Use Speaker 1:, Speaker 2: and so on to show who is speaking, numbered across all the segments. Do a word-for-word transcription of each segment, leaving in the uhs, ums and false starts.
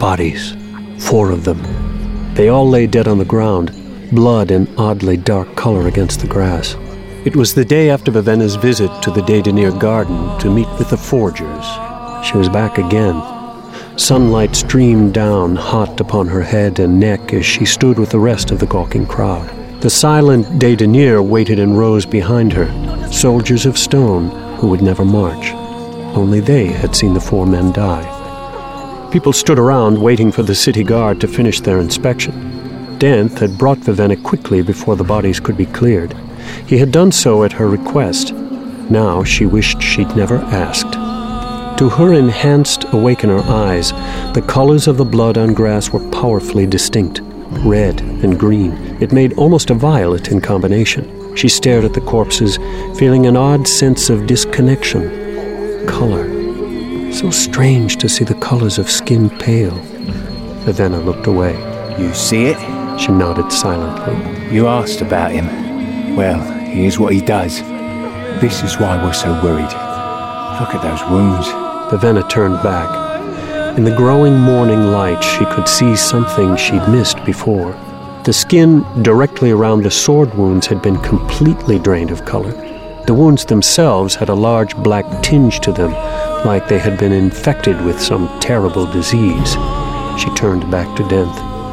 Speaker 1: Bodies. Four of them. They all lay dead on the ground, blood an oddly dark color against the grass. It was the day after Vivenna's visit to the Dédenier garden to meet with the forgers. She was back again. Sunlight streamed down hot upon her head and neck as she stood with the rest of the gawking crowd. The silent Dédenier waited in rows behind her, soldiers of stone who would never march. Only they had seen the four men die. People stood around waiting for the city guard to finish their inspection. Denth had brought Vivenna quickly before the bodies could be cleared. He had done so at her request. Now she wished she'd never asked. To her enhanced awakener eyes, the colors of the blood on grass were powerfully distinct. Red and green. It made almost a violet in combination. She stared at the corpses, feeling an odd sense of disconnection. Color. So strange to see the colors of skin pale. Vivenna looked away.
Speaker 2: You see it?
Speaker 1: She nodded silently.
Speaker 2: You asked about him. Well, here's what he does. This is why we're so worried. Look at those wounds.
Speaker 1: Vivenna turned back. In the growing morning light, she could see something she'd missed before. The skin directly around the sword wounds had been completely drained of color. The wounds themselves had a large black tinge to them, like they had been infected with some terrible disease. She turned back to Denth.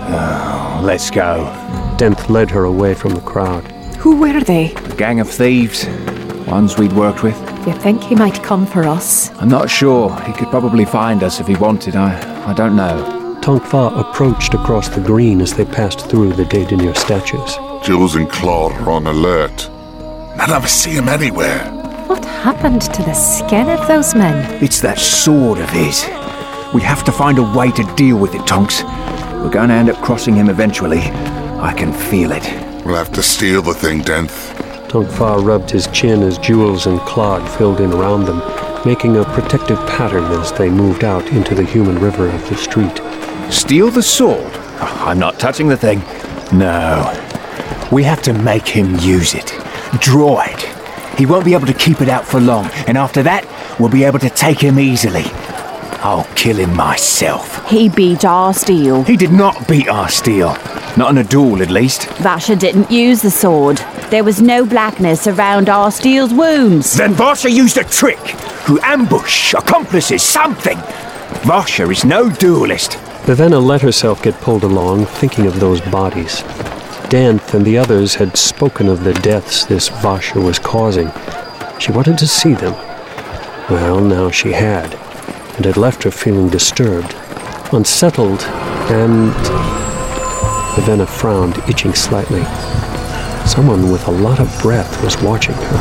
Speaker 2: Oh, let's go.
Speaker 1: Denth led her away from the crowd.
Speaker 3: Who were they?
Speaker 2: A gang of thieves. Ones we'd worked with.
Speaker 3: You think he might come for us?
Speaker 2: I'm not sure. He could probably find us if he wanted. I, I don't know.
Speaker 1: Tongfa approached across the green as they passed through the Dédenier statues.
Speaker 4: Jules and Claude are on alert. None of us see him anywhere.
Speaker 3: What happened to the skin of those men?
Speaker 2: It's that sword of his. We have to find a way to deal with it, Tonks. We're going to end up crossing him eventually. I can feel it.
Speaker 4: We'll have to steal the thing, Denth.
Speaker 1: Tongfa rubbed his chin as Jules and Claude filled in around them, making a protective pattern as they moved out into the human river of the street.
Speaker 2: Steal the sword? Oh, I'm not touching the thing. No. We have to make him use it. Draw it. He won't be able to keep it out for long, and after that, we'll be able to take him easily. I'll kill him myself.
Speaker 5: He beat our steel.
Speaker 2: He did not beat our steel. Not in a duel, at least.
Speaker 5: Vasha didn't use the sword. There was no blackness around our steel's wounds.
Speaker 2: Then Vasha used a trick. Through ambush, accomplices, something. Vasha is no duelist.
Speaker 1: Vivenna let herself get pulled along, thinking of those bodies. Denth and the others had spoken of the deaths this Vasha was causing. She wanted to see them. Well, now she had, and it left her feeling disturbed, unsettled, and... Vivenna frowned, itching slightly. Someone with a lot of breath was watching her.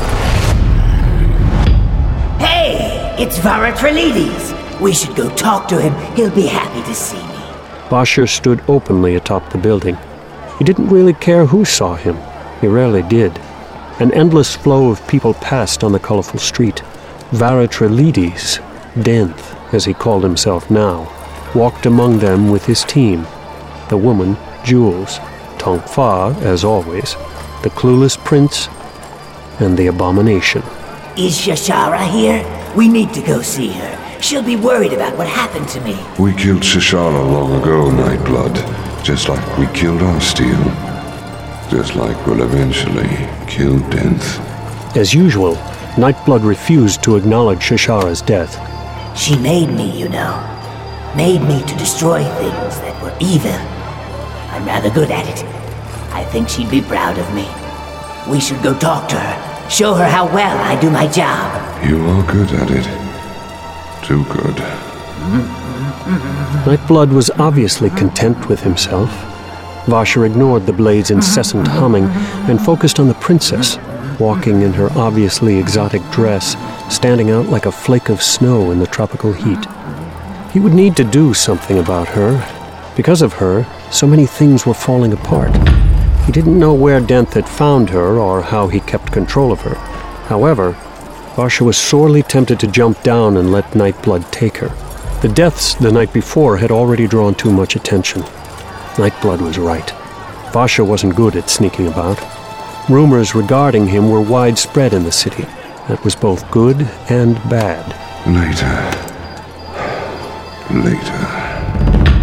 Speaker 6: Hey, it's Vara Trelides. We should go talk to him. He'll be happy to see me.
Speaker 1: Vasha stood openly atop the building. He didn't really care who saw him. He rarely did. An endless flow of people passed on the colorful street. Vara Trelides, Denth, as he called himself now, walked among them with his team. The woman, Jules, Tongfa, as always, the clueless prince, and the abomination.
Speaker 6: Is Shashara here? We need to go see her. She'll be worried about what happened to me.
Speaker 7: We killed Shashara long ago, Nightblood. Just like we killed our steel. Just like we'll eventually kill Denth.
Speaker 1: As usual, Nightblood refused to acknowledge Shashara's death.
Speaker 6: She made me, you know. Made me to destroy things that were evil. I'm rather good at it. I think she'd be proud of me. We should go talk to her. Show her how well I do my job.
Speaker 7: You are good at it. Too good.
Speaker 1: Nightblood was obviously content with himself. Vasha ignored the blade's incessant humming and focused on the princess, walking in her obviously exotic dress, standing out like a flake of snow in the tropical heat. He would need to do something about her. Because of her, so many things were falling apart. He didn't know where Denth had found her or how he kept control of her. However, Vasha was sorely tempted to jump down and let Nightblood take her. The deaths the night before had already drawn too much attention. Nightblood was right. Vasha wasn't good at sneaking about. Rumors regarding him were widespread in the city. That was both good and bad.
Speaker 7: Later. Later.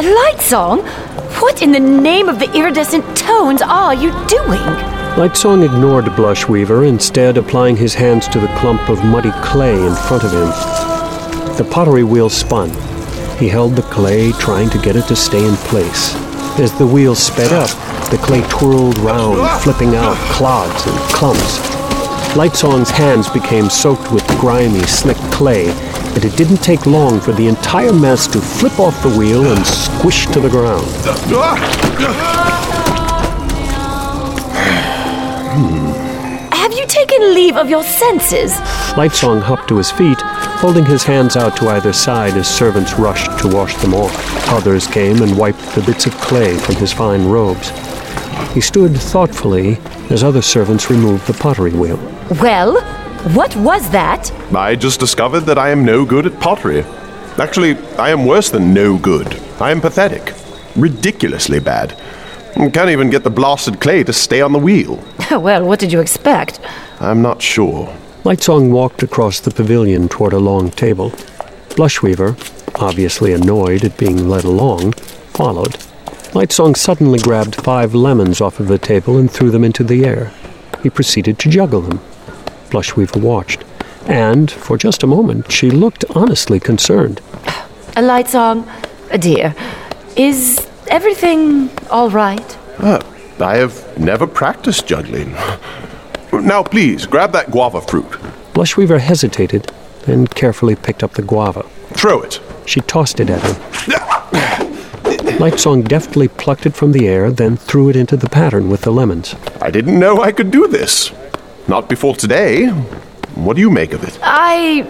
Speaker 8: Lightsong, what in the name of the iridescent tones are you doing?
Speaker 1: Lightsong ignored Blushweaver, instead applying his hands to the clump of muddy clay in front of him. The pottery wheel spun. He held the clay, trying to get it to stay in place. As the wheel sped up, the clay twirled round, flipping out clods and clumps. Lightsong's hands became soaked with grimy, slick clay, and it didn't take long for the entire mess to flip off the wheel and squish to the ground.
Speaker 8: Have you taken leave of your senses?
Speaker 1: Lightsong hopped to his feet, holding his hands out to either side as servants rushed to wash them off. Others came and wiped the bits of clay from his fine robes. He stood thoughtfully as other servants removed the pottery wheel.
Speaker 8: Well, what was that?
Speaker 9: I just discovered that I am no good at pottery. Actually, I am worse than no good. I am pathetic. Ridiculously bad. Can't even get the blasted clay to stay on the wheel.
Speaker 8: Well, what did you expect?
Speaker 9: I'm not sure.
Speaker 1: Lightsong walked across the pavilion toward a long table. Blushweaver, obviously annoyed at being led along, followed. Lightsong suddenly grabbed five lemons off of the table and threw them into the air. He proceeded to juggle them. Blushweaver watched, and for just a moment she looked honestly concerned.
Speaker 8: A Lightsong, dear, is everything all right?
Speaker 9: Uh, I have never practiced juggling. Now, please, grab that guava fruit.
Speaker 1: Blushweaver hesitated and carefully picked up the guava.
Speaker 9: Throw it.
Speaker 1: She tossed it at him. Lightsong deftly plucked it from the air, then threw it into the pattern with the lemons.
Speaker 9: I didn't know I could do this. Not before today. What do you make of it?
Speaker 8: I...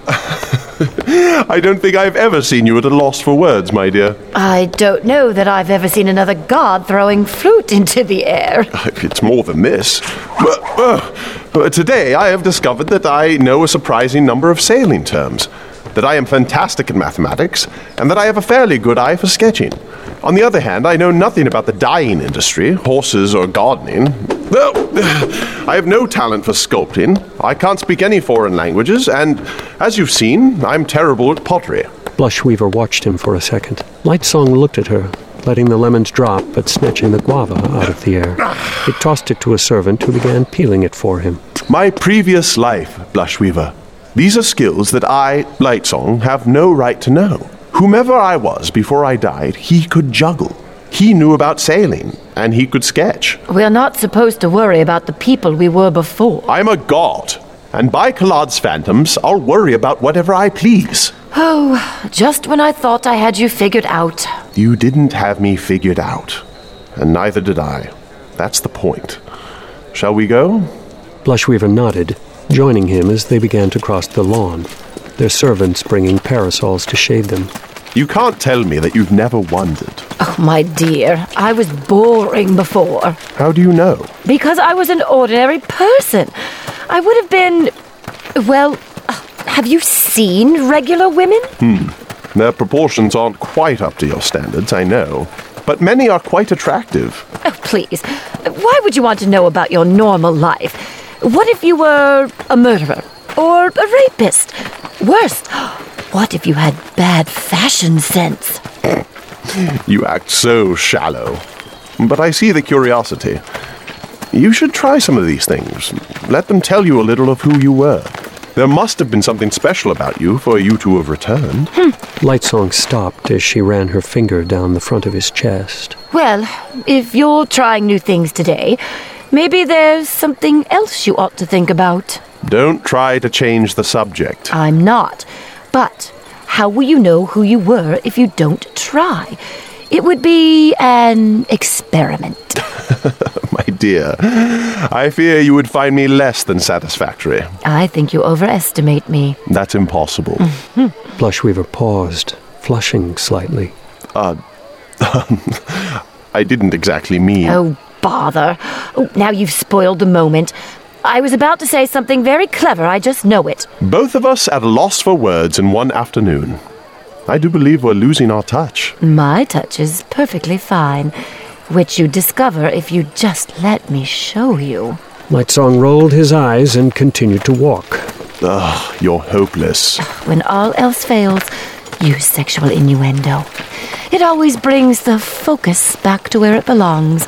Speaker 9: I don't think I've ever seen you at a loss for words, my dear.
Speaker 8: I don't know that I've ever seen another god throwing fruit into the air.
Speaker 9: It's more than this. But, uh, but today I have discovered that I know a surprising number of sailing terms, that I am fantastic at mathematics, and that I have a fairly good eye for sketching. On the other hand, I know nothing about the dyeing industry, horses, or gardening. Well, I have no talent for sculpting. I can't speak any foreign languages, and as you've seen, I'm terrible at pottery.
Speaker 1: Blushweaver watched him for a second. Lightsong looked at her, letting the lemons drop but snatching the guava out of the air. He tossed it to a servant who began peeling it for him.
Speaker 9: My previous life, Blushweaver. These are skills that I, Lightsong, have no right to know. Whomever I was before I died, he could juggle. He knew about sailing, and he could sketch.
Speaker 8: We're not supposed to worry about the people we were before.
Speaker 9: I'm a god, and by Kalad's phantoms, I'll worry about whatever I please.
Speaker 8: Oh, just when I thought I had you figured out.
Speaker 9: You didn't have me figured out, and neither did I. That's the point. Shall we go?
Speaker 1: Blushweaver nodded, joining him as they began to cross the lawn, their servants bringing parasols to shade them.
Speaker 9: You can't tell me that you've never wondered.
Speaker 8: Oh, my dear, I was boring before.
Speaker 9: How do you know?
Speaker 8: Because I was an ordinary person. I would have been... Well, have you seen regular women?
Speaker 9: Hmm. Their proportions aren't quite up to your standards, I know. But many are quite attractive.
Speaker 8: Oh, please. Why would you want to know about your normal life? What if you were a murderer? Or a rapist? Worse, what if you had bad fashion sense?
Speaker 9: You act so shallow. But I see the curiosity. You should try some of these things. Let them tell you a little of who you were. There must have been something special about you for you to have returned.
Speaker 8: Hmm.
Speaker 1: Lightsong stopped as she ran her finger down the front of his chest.
Speaker 8: Well, if you're trying new things today, maybe there's something else you ought to think about.
Speaker 9: Don't try to change the subject.
Speaker 8: I'm not. But how will you know who you were if you don't try? It would be an experiment.
Speaker 9: My dear, I fear you would find me less than satisfactory.
Speaker 8: I think you overestimate me.
Speaker 9: That's impossible.
Speaker 8: Mm-hmm.
Speaker 1: Blushweaver paused, flushing slightly.
Speaker 9: Uh, I didn't exactly mean...
Speaker 8: Oh, bother. Oh, now you've spoiled the moment. I was about to say something very clever, I just know it.
Speaker 9: Both of us at a loss for words in one afternoon. I do believe we're losing our touch.
Speaker 8: My touch is perfectly fine, which you'd discover if you just let me show you.
Speaker 1: Lightsong rolled his eyes and continued to walk.
Speaker 9: Ugh, you're hopeless.
Speaker 8: When all else fails, use sexual innuendo. It always brings the focus back to where it belongs.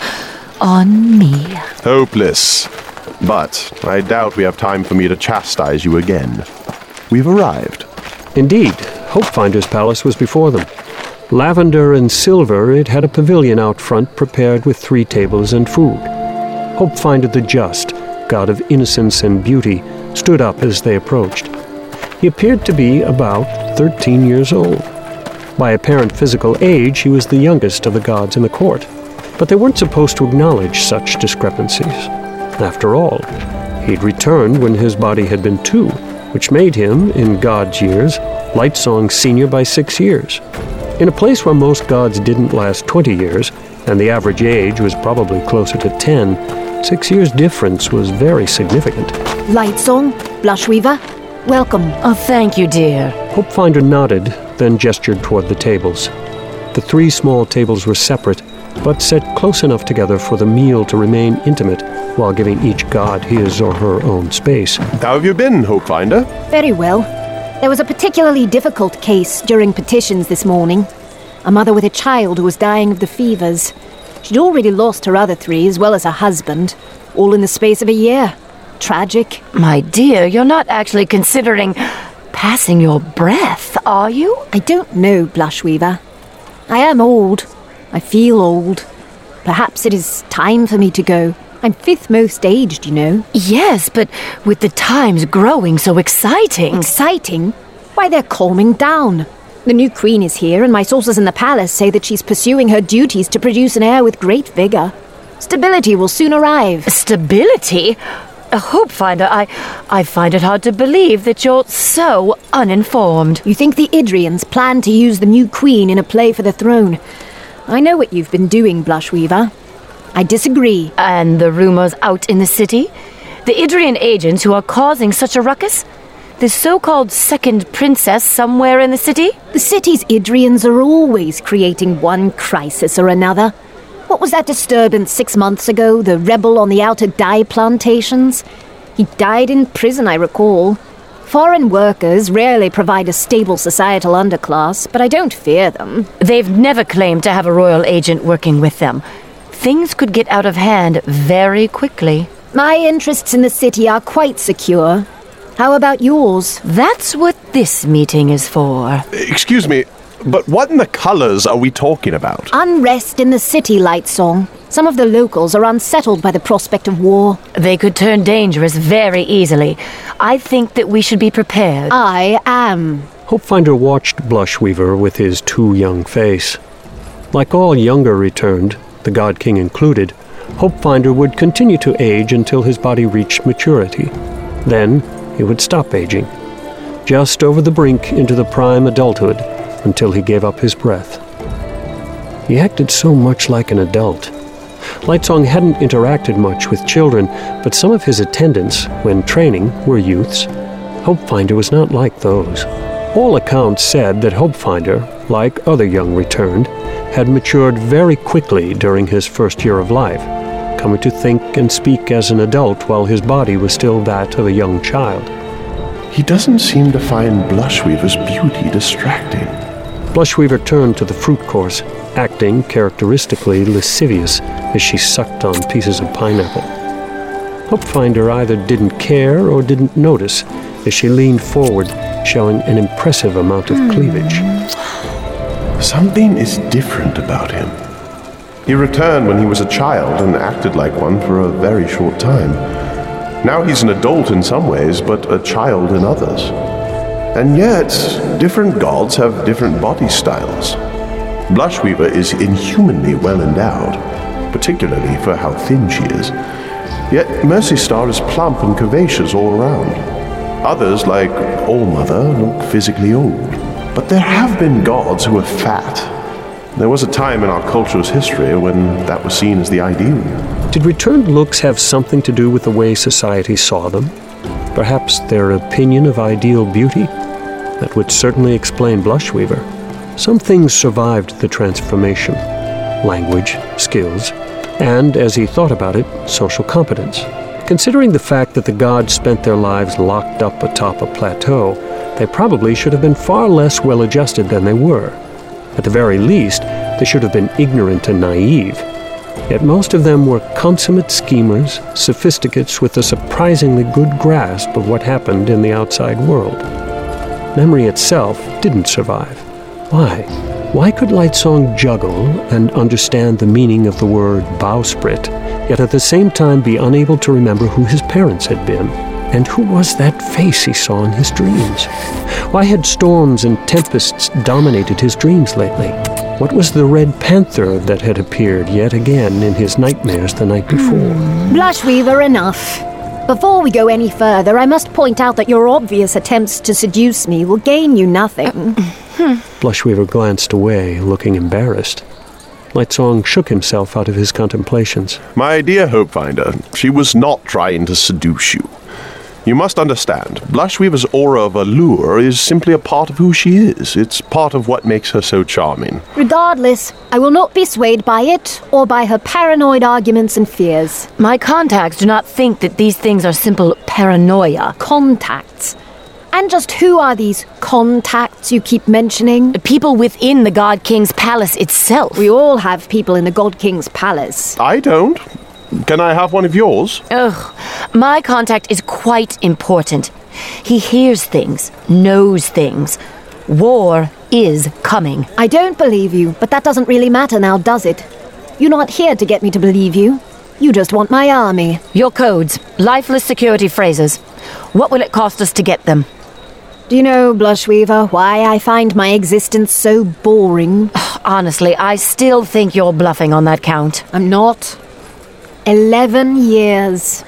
Speaker 8: On me.
Speaker 9: Hopeless. But I doubt we have time for me to chastise you again. We've arrived.
Speaker 1: Indeed, Hopefinder's palace was before them. Lavender and silver, it had a pavilion out front prepared with three tables and food. Hopefinder the Just, god of innocence and beauty, stood up as they approached. He appeared to be about thirteen years old. By apparent physical age, he was the youngest of the gods in the court. But they weren't supposed to acknowledge such discrepancies. After all, he'd returned when his body had been two, which made him, in God's years, Lightsong's senior by six years. In a place where most gods didn't last twenty years, and the average age was probably closer to ten, six years' difference was very significant.
Speaker 3: Lightsong, Blushweaver, welcome.
Speaker 8: Oh, thank you, dear.
Speaker 1: Hopefinder nodded, then gestured toward the tables. The three small tables were separate, but set close enough together for the meal to remain intimate while giving each god his or her own space.
Speaker 9: How have you been, Hopefinder?
Speaker 3: Very well. There was a particularly difficult case during petitions this morning. A mother with a child who was dying of the fevers. She'd already lost her other three, as well as her husband, all in the space of a year. Tragic.
Speaker 8: My dear, you're not actually considering passing your breath, are you?
Speaker 3: I don't know, Blushweaver. I am old. I feel old. Perhaps it is time for me to go. I'm fifth most aged, you know.
Speaker 8: Yes, but with the times growing so exciting.
Speaker 3: Exciting? Why, they're calming down. The new queen is here, and my sources in the palace say that she's pursuing her duties to produce an heir with great vigor. Stability will soon arrive.
Speaker 8: Stability? A Hopefinder, I, I find it hard to believe that you're so uninformed.
Speaker 3: You think the Idrians plan to use the new queen in a play for the throne? I know what you've been doing, Blushweaver. I disagree.
Speaker 8: And the rumors out in the city? The Idrian agents who are causing such a ruckus? The so-called second princess somewhere in the city?
Speaker 3: The city's Idrians are always creating one crisis or another. What was that disturbance six months ago, the rebel on the outer dye plantations? He died in prison, I recall. Foreign workers rarely provide a stable societal underclass, but I don't fear them.
Speaker 8: They've never claimed to have a royal agent working with them. Things could get out of hand very quickly.
Speaker 3: My interests in the city are quite secure. How about yours?
Speaker 8: That's what this meeting is for.
Speaker 9: Excuse me, but what in the colors are we talking about?
Speaker 3: Unrest in the city, Lightsong. Some of the locals are unsettled by the prospect of war.
Speaker 8: They could turn dangerous very easily. I think that we should be prepared.
Speaker 3: I am.
Speaker 1: Hopefinder watched Blushweaver with his too young face. Like all younger returned, the God King included, Hopefinder would continue to age until his body reached maturity. Then he would stop aging, just over the brink into the prime adulthood, until he gave up his breath. He acted so much like an adult. Lightsong hadn't interacted much with children, but some of his attendants, when training, were youths. Hopefinder was not like those. All accounts said that Hopefinder, like other young returned, had matured very quickly during his first year of life, coming to think and speak as an adult while his body was still that of a young child.
Speaker 9: He doesn't seem to find Blushweaver's beauty distracting.
Speaker 1: Blushweaver turned to the fruit course, acting characteristically lascivious as she sucked on pieces of pineapple. Hopefinder either didn't care or didn't notice as she leaned forward, showing an impressive amount of cleavage.
Speaker 9: Something is different about him. He returned when he was a child and acted like one for a very short time. Now he's an adult in some ways, but a child in others. And yet, different gods have different body styles. Blushweaver is inhumanly well endowed, particularly for how thin she is. Yet Mercy Star is plump and curvaceous all around. Others, like Allmother, look physically old. But there have been gods who are fat. There was a time in our culture's history when that was seen as the ideal.
Speaker 1: Did returned looks have something to do with the way society saw them? Perhaps their opinion of ideal beauty? That would certainly explain Blushweaver. Some things survived the transformation. Language, skills, and, as he thought about it, social competence. Considering the fact that the gods spent their lives locked up atop a plateau, They probably should have been far less well-adjusted than they were. At the very least, they should have been ignorant and naive. Yet most of them were consummate schemers, sophisticates with a surprisingly good grasp of what happened in the outside world. Memory itself didn't survive. Why? Why could Lightsong juggle and understand the meaning of the word bowsprit, yet at the same time be unable to remember who his parents had been? And who was that face he saw in his dreams? Why had storms and tempests dominated his dreams lately? What was the Red Panther that had appeared yet again in his nightmares the night before?
Speaker 3: Blushweaver, enough. Before we go any further, I must point out that your obvious attempts to seduce me will gain you nothing.
Speaker 1: Blushweaver glanced away, looking embarrassed. Lightsong shook himself out of his contemplations.
Speaker 9: My dear Hopefinder, she was not trying to seduce you. You must understand, Blushweaver's aura of allure is simply a part of who she is. It's part of what makes her so charming.
Speaker 3: Regardless, I will not be swayed by it or by her paranoid arguments and fears.
Speaker 8: My contacts do not think that these things are simple paranoia.
Speaker 3: Contacts? And just who are these contacts you keep mentioning?
Speaker 8: People within the God King's palace itself.
Speaker 3: We all have people in the God King's palace.
Speaker 9: I don't. Can I have one of yours?
Speaker 8: Ugh. My contact is quite important. He hears things, knows things. War is coming.
Speaker 3: I don't believe you, but that doesn't really matter now, does it? You're not here to get me to believe you. You just want my army.
Speaker 8: Your codes, lifeless security phrases. What will it cost us to get them?
Speaker 3: Do you know, Blushweaver, why I find my existence so boring?
Speaker 8: Honestly, I still think you're bluffing on that count.
Speaker 3: I'm not. Eleven years.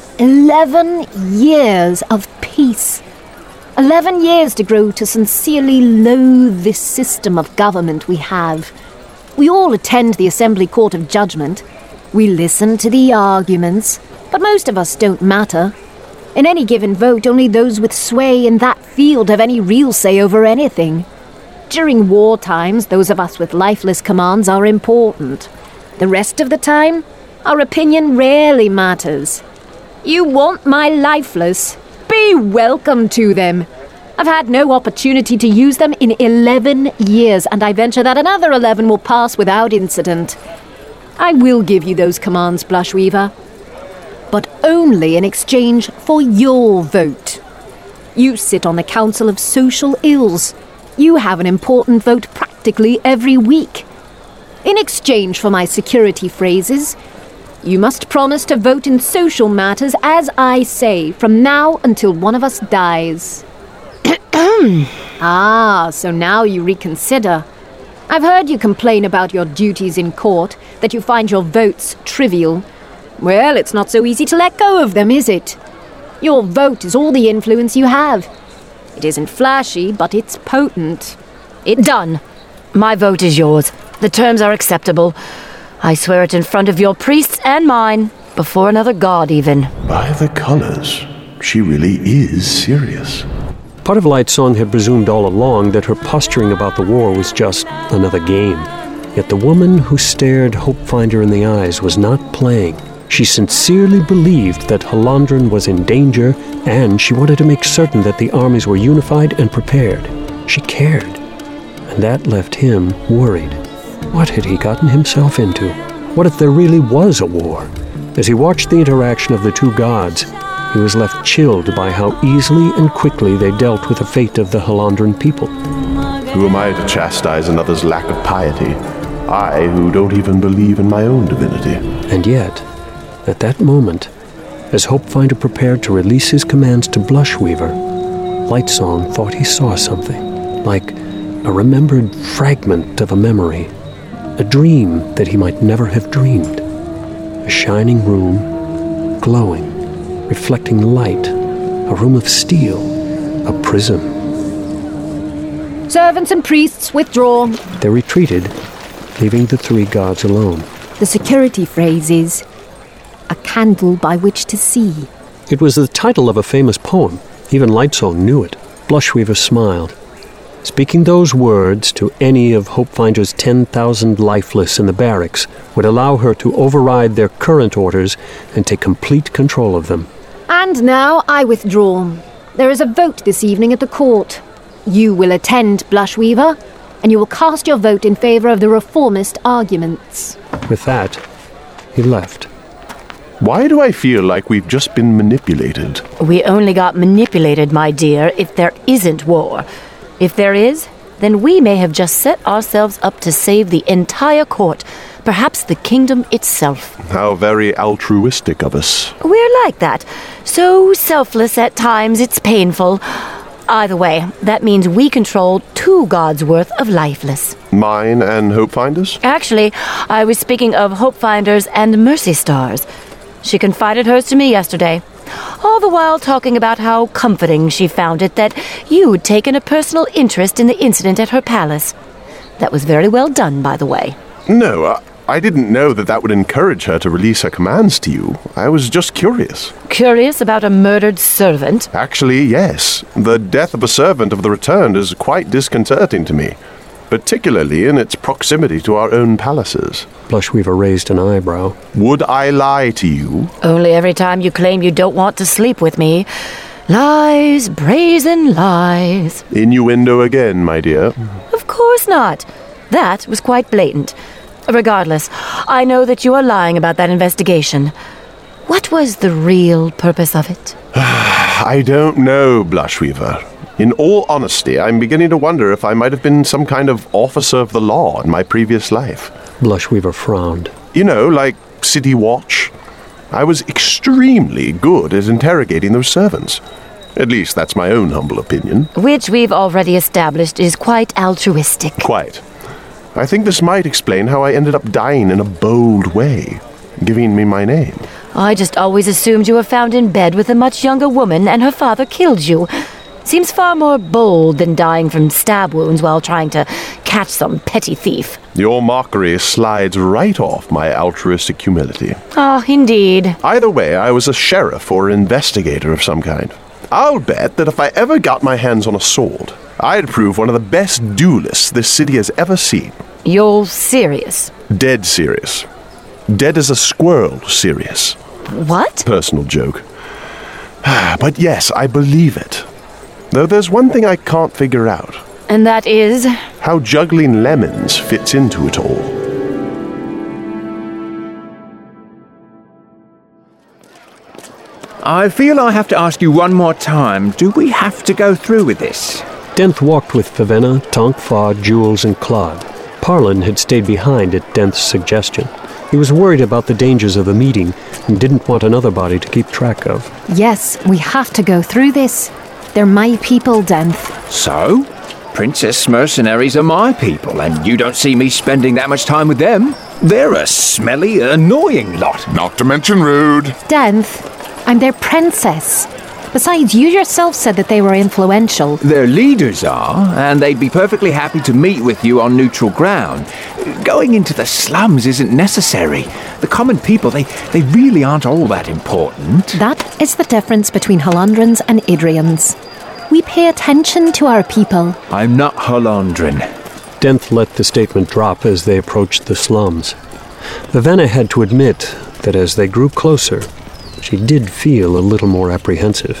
Speaker 3: Eleven years of peace. Eleven years to grow to sincerely loathe this system of government we have. We all attend the Assembly Court of Judgment. We listen to the arguments, but most of us don't matter. In any given vote, only those with sway in that field have any real say over anything. During war times, those of us with lifeless commands are important. The rest of the time, our opinion rarely matters. You want my lifeless? Be welcome to them. I've had no opportunity to use them in eleven years, and I venture that another eleven will pass without incident. I will give you those commands, Blushweaver, but only in exchange for your vote. You sit on the Council of Social Ills. You have an important vote practically every week. In exchange for my security phrases, you must promise to vote in social matters as I say, from now until one of us dies. Ah, so now you reconsider. I've heard you complain about your duties in court, that you find your votes trivial. Well, it's not so easy to let go of them, is it? Your vote is all the influence you have. It isn't flashy, but it's potent.
Speaker 8: It done. My vote is yours. The terms are acceptable. I swear it in front of your priests and mine, before another god even.
Speaker 9: By the colors, she really is serious.
Speaker 1: Part of Lightsong had presumed all along that her posturing about the war was just another game. Yet the woman who stared Hopefinder in the eyes was not playing. She sincerely believed that Halandren was in danger, and she wanted to make certain that the armies were unified and prepared. She cared, and that left him worried. What had he gotten himself into? What if there really was a war? As he watched the interaction of the two gods, he was left chilled by how easily and quickly they dealt with the fate of the Halandren people.
Speaker 9: Who am I to chastise another's lack of piety? I, who don't even believe in my own divinity.
Speaker 1: And yet, at that moment, as Hopefinder prepared to release his commands to Blushweaver, Lightsong thought he saw something, like a remembered fragment of a memory, a dream that he might never have dreamed. A shining room, glowing, reflecting light, a room of steel, a prism.
Speaker 3: Servants and priests, withdraw.
Speaker 1: They retreated, leaving the three gods alone.
Speaker 3: The security phrase is, a candle by which to see.
Speaker 1: It was the title of a famous poem. Even Lightsong knew it. Blushweaver smiled. Speaking those words to any of Hopefinder's ten thousand lifeless in the barracks would allow her to override their current orders and take complete control of them.
Speaker 3: And now I withdraw. There is a vote this evening at the court. You will attend, Blushweaver, and you will cast your vote in favour of the reformist arguments.
Speaker 1: With that, he left.
Speaker 9: Why do I feel like we've just been manipulated?
Speaker 8: We only got manipulated, my dear, if there isn't war. If there is, then we may have just set ourselves up to save the entire court, perhaps the kingdom itself.
Speaker 9: How very altruistic of us.
Speaker 8: We're like that. So selfless at times, it's painful. Either way, that means we control two gods' worth of lifeless.
Speaker 9: Mine and Hopefinders?
Speaker 8: Actually, I was speaking of Hopefinders and Mercy Stars. She confided hers to me yesterday, all the while talking about how comforting she found it that you'd taken a personal interest in the incident at her palace. That was very well done, by the way.
Speaker 9: No, I, I didn't know that that would encourage her to release her commands to you. I was just curious.
Speaker 8: Curious about a murdered servant?
Speaker 9: Actually, yes. The death of a servant of the Returned is quite disconcerting to me, particularly in its proximity to our own palaces.
Speaker 1: Blushweaver raised an eyebrow.
Speaker 9: Would I lie to you?
Speaker 8: Only every time you claim you don't want to sleep with me. Lies, brazen lies.
Speaker 9: Innuendo again, my dear.
Speaker 8: Of course not. That was quite blatant. Regardless, I know that you are lying about that investigation. What was the real purpose of it?
Speaker 9: I don't know, Blushweaver. In all honesty, I'm beginning to wonder if I might have been some kind of officer of the law in my previous life.
Speaker 1: Blushweaver frowned.
Speaker 9: You know, like City Watch. I was extremely good at interrogating those servants. At least that's my own humble opinion.
Speaker 8: Which we've already established is quite altruistic.
Speaker 9: Quite. I think this might explain how I ended up dying in a bold way, giving me my name.
Speaker 8: I just always assumed you were found in bed with a much younger woman and her father killed you. Seems far more bold than dying from stab wounds while trying to catch some petty thief.
Speaker 9: Your mockery slides right off my altruistic humility.
Speaker 8: Ah, oh, indeed.
Speaker 9: Either way, I was a sheriff or investigator of some kind. I'll bet that if I ever got my hands on a sword, I'd prove one of the best duelists this city has ever seen.
Speaker 8: You're serious?
Speaker 9: Dead serious. Dead as a squirrel serious.
Speaker 8: What?
Speaker 9: Personal joke. But yes, I believe it. Though there's one thing I can't figure out.
Speaker 8: And that is?
Speaker 9: How juggling lemons fits into it all.
Speaker 2: I feel I have to ask you one more time. Do we have to go through with this?
Speaker 1: Denth walked with Vivenna, Tonk Fa, Jules, and Claude. Parlin had stayed behind at Denth's suggestion. He was worried about the dangers of the meeting and didn't want another body to keep track of.
Speaker 3: Yes, we have to go through this. They're my people, Denth.
Speaker 2: So? Princess mercenaries are my people, and you don't see me spending that much time with them. They're a smelly, annoying lot.
Speaker 4: Not to mention rude.
Speaker 3: Denth, I'm their princess. Besides, you yourself said that they were influential.
Speaker 2: Their leaders are, and they'd be perfectly happy to meet with you on neutral ground. Going into the slums isn't necessary. The common people, they, they really aren't all that important.
Speaker 3: That is the difference between Halandrins and Idrians. We pay attention to our people.
Speaker 2: I'm not Halandrin.
Speaker 1: Denth let the statement drop as they approached the slums. Vivenna had to admit that as they grew closer, she did feel a little more apprehensive.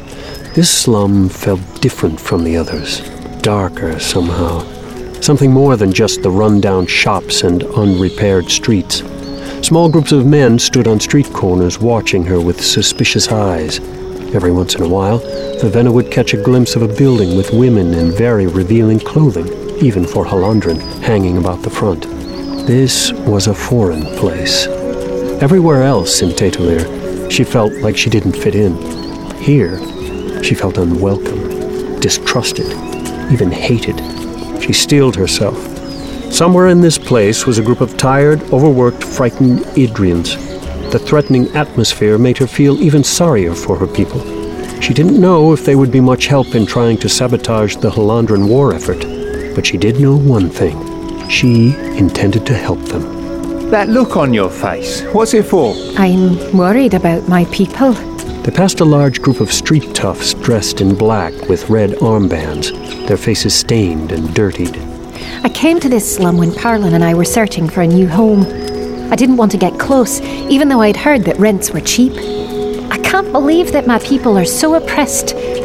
Speaker 1: This slum felt different from the others, darker somehow. Something more than just the run-down shops and unrepaired streets. Small groups of men stood on street corners watching her with suspicious eyes. Every once in a while, Vivenna would catch a glimpse of a building with women in very revealing clothing, even for Halandrin, hanging about the front. This was a foreign place. Everywhere else in Tetelir, she felt like she didn't fit in. Here, she felt unwelcome, distrusted, even hated. She steeled herself. Somewhere in this place was a group of tired, overworked, frightened Idrians. The threatening atmosphere made her feel even sorrier for her people. She didn't know if they would be much help in trying to sabotage the Halandran war effort, but she did know one thing. She intended to help them.
Speaker 2: That look on your face, what's it for?
Speaker 3: I'm worried about my people.
Speaker 1: They passed a large group of street toughs dressed in black with red armbands, their faces stained and dirtied.
Speaker 3: I came to this slum when Parlin and I were searching for a new home. I didn't want to get close, even though I'd heard that rents were cheap. I can't believe that my people are so oppressed that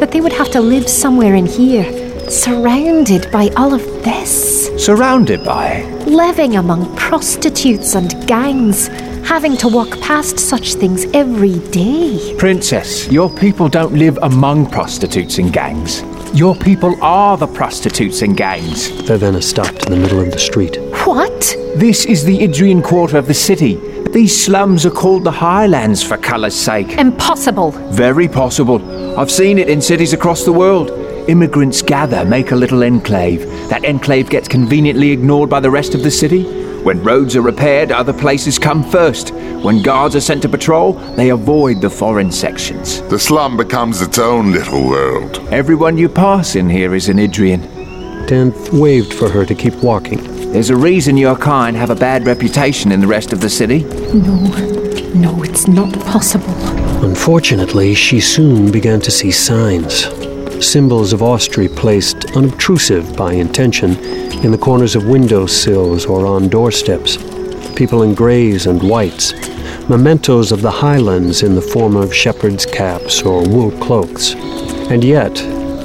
Speaker 3: that they would have to live somewhere in here, surrounded by all of this.
Speaker 2: Surrounded by?
Speaker 3: Living among prostitutes and gangs, having to walk past such things every day.
Speaker 2: Princess, your people don't live among prostitutes and gangs. Your people are the prostitutes and gangs.
Speaker 1: Vivenna stopped in the middle of the street.
Speaker 3: What?
Speaker 2: This is the Idrian quarter of the city. These slums are called the Highlands, for colour's sake.
Speaker 3: Impossible.
Speaker 2: Very possible. I've seen it in cities across the world. Immigrants gather, make a little enclave. That enclave gets conveniently ignored by the rest of the city. When roads are repaired, other places come first. When guards are sent to patrol, they avoid the foreign sections.
Speaker 4: The slum becomes its own little world.
Speaker 2: Everyone you pass in here is an Idrian.
Speaker 1: Denth waved for her to keep walking.
Speaker 2: There's a reason your kind have a bad reputation in the rest of the city.
Speaker 3: No, no, it's not possible.
Speaker 1: Unfortunately, she soon began to see signs. Symbols of Austria placed unobtrusive by intention in the corners of windowsills or on doorsteps. People in greys and whites. Mementos of the Highlands in the form of shepherd's caps or wool cloaks. And yet,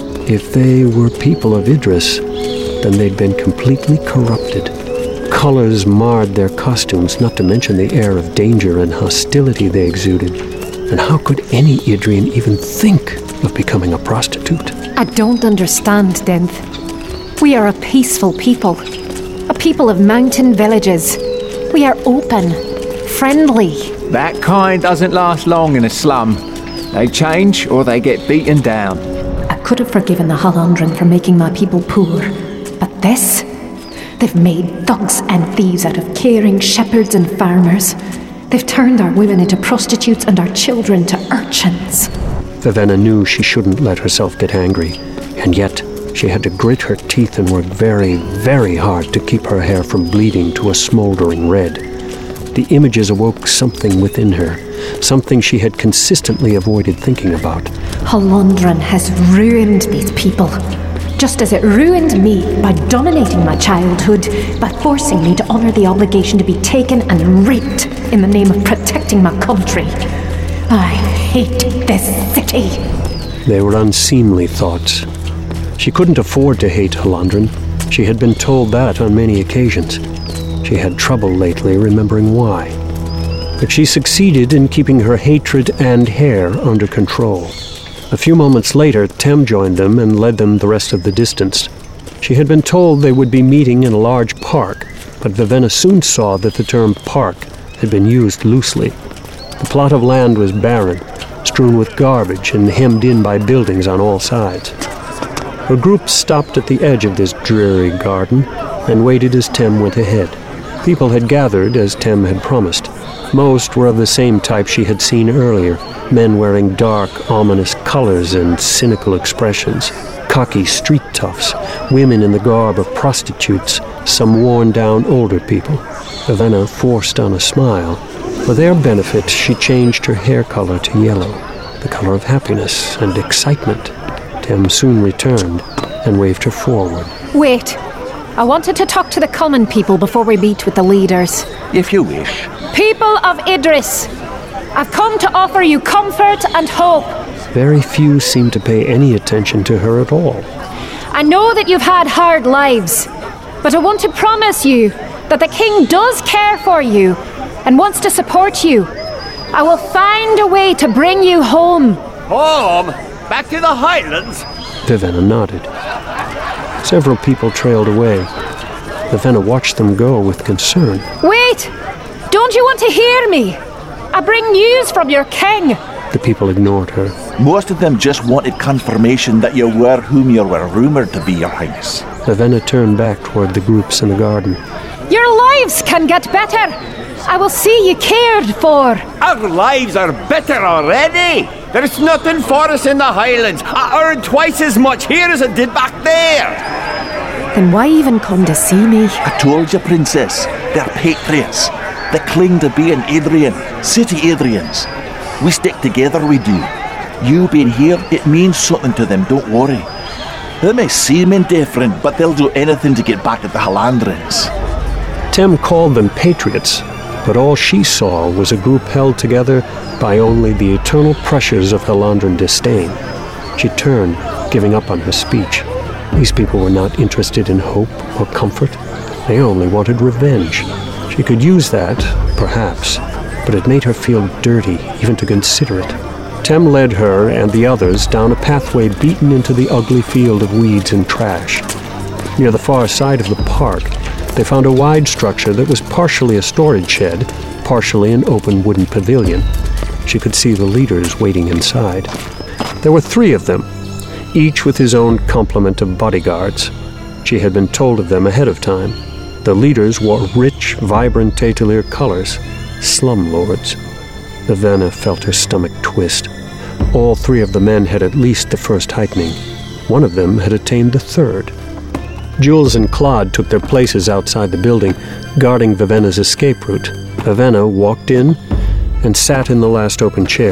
Speaker 1: if they were people of Idris, then they'd been completely corrupted. Colors marred their costumes, not to mention the air of danger and hostility they exuded. And how could any Idrian even think of becoming a prostitute?
Speaker 3: I don't understand, Denth. We are a peaceful people. A people of mountain villages. We are open, friendly.
Speaker 2: That kind doesn't last long in a slum. They change or they get beaten down.
Speaker 3: I could have forgiven the Halandran for making my people poor. But this? They've made thugs and thieves out of caring shepherds and farmers. They've turned our women into prostitutes and our children to urchins.
Speaker 1: Vivenna knew she shouldn't let herself get angry, and yet she had to grit her teeth and work very, very hard to keep her hair from bleeding to a smoldering red. The images awoke something within her, something she had consistently avoided thinking about.
Speaker 3: Halandran has ruined these people, just as it ruined me by dominating my childhood, by forcing me to honor the obligation to be taken and raped in the name of protecting my country. I hate this city.
Speaker 1: They were unseemly thoughts. She couldn't afford to hate Halandran. She had been told that on many occasions. She had trouble lately remembering why. But she succeeded in keeping her hatred and hair under control. A few moments later, Tem joined them and led them the rest of the distance. She had been told they would be meeting in a large park, but Vivenna soon saw that the term park had been used loosely. The plot of land was barren, strewn with garbage and hemmed in by buildings on all sides. Her group stopped at the edge of this dreary garden and waited as Tem went ahead. People had gathered as Tem had promised. Most were of the same type she had seen earlier, men wearing dark, ominous colors and cynical expressions, cocky street toughs, women in the garb of prostitutes, some worn-down older people. Vivenna forced on a smile. For their benefit, she changed her hair color to yellow, the color of happiness and excitement. Tem soon returned and waved her forward.
Speaker 3: Wait. I wanted to talk to the common people before we meet with the leaders.
Speaker 10: If you wish.
Speaker 3: People of Idris, I've come to offer you comfort and hope.
Speaker 1: Very few seemed to pay any attention to her at all.
Speaker 3: I know that you've had hard lives, but I want to promise you that the king does care for you and wants to support you. I will find a way to bring you home.
Speaker 10: Home? Back to the Highlands?
Speaker 1: Vivenna nodded. Several people trailed away. Vivenna watched them go with concern.
Speaker 3: Wait! Don't you want to hear me? I bring news from your king.
Speaker 1: The people ignored her.
Speaker 10: Most of them just wanted confirmation that you were whom you were rumoured to be, Your Highness.
Speaker 1: Vivenna turned back toward the groups in the garden.
Speaker 3: Your lives can get better. I will see you cared for.
Speaker 10: Our lives are better already. There's nothing for us in the Highlands. I earn twice as much here as I did back there.
Speaker 3: Then why even come to see me?
Speaker 10: I told you, Princess. They're patriots. They cling to being Adrian, city Adrians. We stick together, we do. You being here, it means something to them, don't worry. They may seem indifferent, but they'll do anything to get back at the Halandrans.
Speaker 1: Tem called them patriots, but all she saw was a group held together by only the eternal pressures of Halandran disdain. She turned, giving up on her speech. These people were not interested in hope or comfort. They only wanted revenge. She could use that, perhaps, but it made her feel dirty even to consider it. Tem led her and the others down a pathway beaten into the ugly field of weeds and trash. Near the far side of the park, they found a wide structure that was partially a storage shed, partially an open wooden pavilion. She could see the leaders waiting inside. There were three of them, each with his own complement of bodyguards. She had been told of them ahead of time. The leaders wore rich, vibrant Taitlir colors, slumlords. Avenna felt her stomach twist. All three of the men had at least the first heightening. One of them had attained the third. Jules and Claude took their places outside the building, guarding Vivenna's escape route. Vivenna walked in and sat in the last open chair.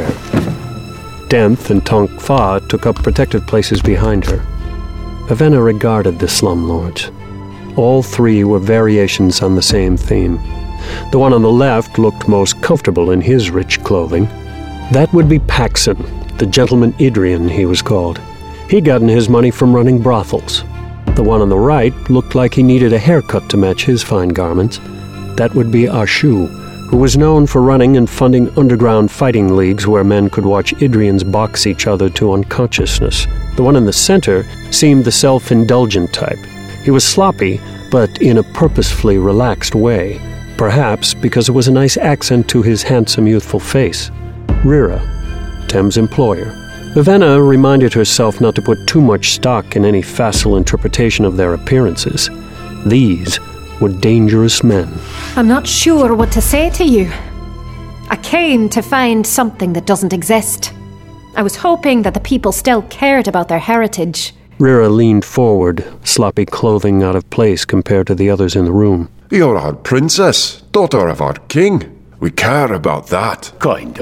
Speaker 1: Denth and Tonk Fa took up protected places behind her. Vivenna regarded the slumlords. All three were variations on the same theme. The one on the left looked most comfortable in his rich clothing. That would be Paxson, the gentleman Idrian he was called. He'd gotten his money from running brothels. The one on the right looked like he needed a haircut to match his fine garments. That would be Ashu, who was known for running and funding underground fighting leagues where men could watch Idrians box each other to unconsciousness. The one in the center seemed the self-indulgent type. He was sloppy, but in a purposefully relaxed way, perhaps because it was a nice accent to his handsome youthful face. Rira, Tem's employer. Vivenna reminded herself not to put too much stock in any facile interpretation of their appearances. These were dangerous men.
Speaker 3: I'm not sure what to say to you. I came to find something that doesn't exist. I was hoping that the people still cared about their heritage.
Speaker 1: Rira leaned forward, sloppy clothing out of place compared to the others in the room.
Speaker 7: You're our princess, daughter of our king. We care about that.
Speaker 11: Kind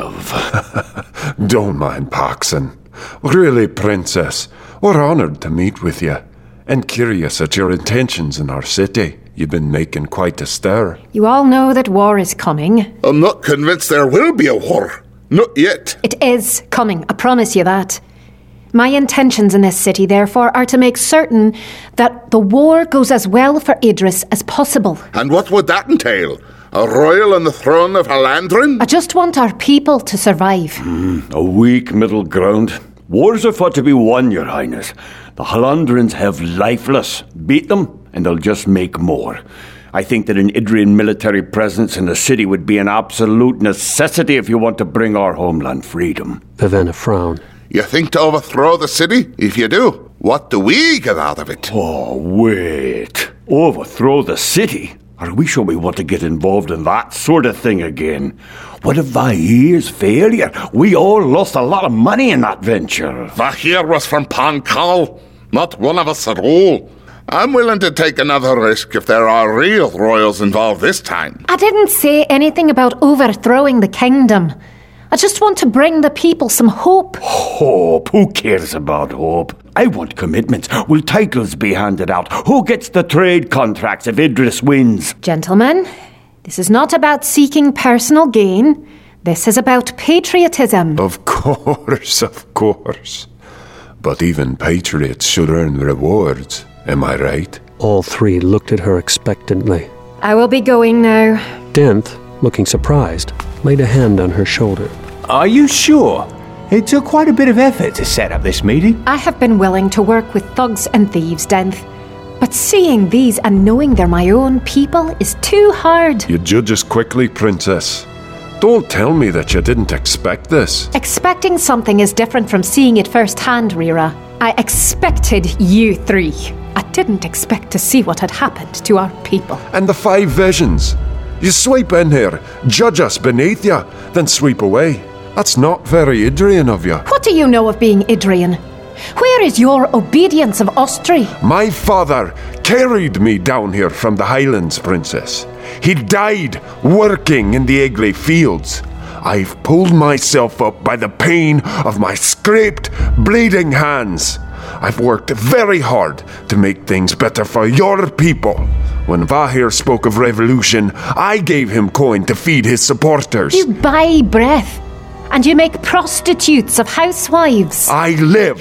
Speaker 11: of.
Speaker 7: Don't mind, Paxson. Really, princess, we're honored to meet with you, and curious at your intentions in our city. You've been making quite a stir.
Speaker 3: You all know that war is coming.
Speaker 4: I'm not convinced there will be a war. Not yet.
Speaker 3: It is coming, I promise you that. My intentions in this city, therefore, are to make certain that the war goes as well for Idris as possible.
Speaker 4: And what would that entail? A royal on the throne of Halandrin?
Speaker 3: I just want our people to survive.
Speaker 11: Mm, a weak middle ground. Wars are fought to be won, Your Highness. The Halandrins have lifeless. Beat them, and they'll just make more. I think that an Idrian military presence in the city would be an absolute necessity if you want to bring our homeland freedom.
Speaker 1: Vivenna frowned.
Speaker 4: You think to overthrow the city? If you do, what do we get out of it?
Speaker 11: Oh, wait. Overthrow the city? Are we sure we want to get involved in that sort of thing again? What if Vahir's failure? We all lost a lot of money in that venture.
Speaker 4: Vahir was from Pankal, not one of us at all. I'm willing to take another risk if there are real royals involved this time.
Speaker 3: I didn't say anything about overthrowing the kingdom. I just want to bring the people some hope.
Speaker 11: Hope? Who cares about hope? I want commitments. Will titles be handed out? Who gets the trade contracts if Idris wins?
Speaker 3: Gentlemen, this is not about seeking personal gain. This is about patriotism.
Speaker 7: Of course, of course. But even patriots should earn rewards. Am I right?
Speaker 1: All three looked at her expectantly.
Speaker 3: I will be going now.
Speaker 1: Denth, looking surprised, laid a hand on her shoulder.
Speaker 2: Are you sure? It took quite a bit of effort to set up this meeting.
Speaker 3: I have been willing to work with thugs and thieves, Denth. But seeing these and knowing they're my own people is too hard.
Speaker 7: You judge us quickly, Princess. Don't tell me that you didn't expect this.
Speaker 3: Expecting something is different from seeing it firsthand, Rira. I expected you three. I didn't expect to see what had happened to our people.
Speaker 7: And the five visions. You sweep in here, judge us beneath you, then sweep away. That's not very Idrian of you.
Speaker 3: What do you know of being Idrian? Where is your obedience of Ostri?
Speaker 7: My father carried me down here from the Highlands, Princess. He died working in the Egley fields. I've pulled myself up by the pain of my scraped, bleeding hands. I've worked very hard to make things better for your people. When Vahir spoke of revolution, I gave him coin to feed his supporters.
Speaker 3: You buy breath, and you make prostitutes of housewives.
Speaker 7: I live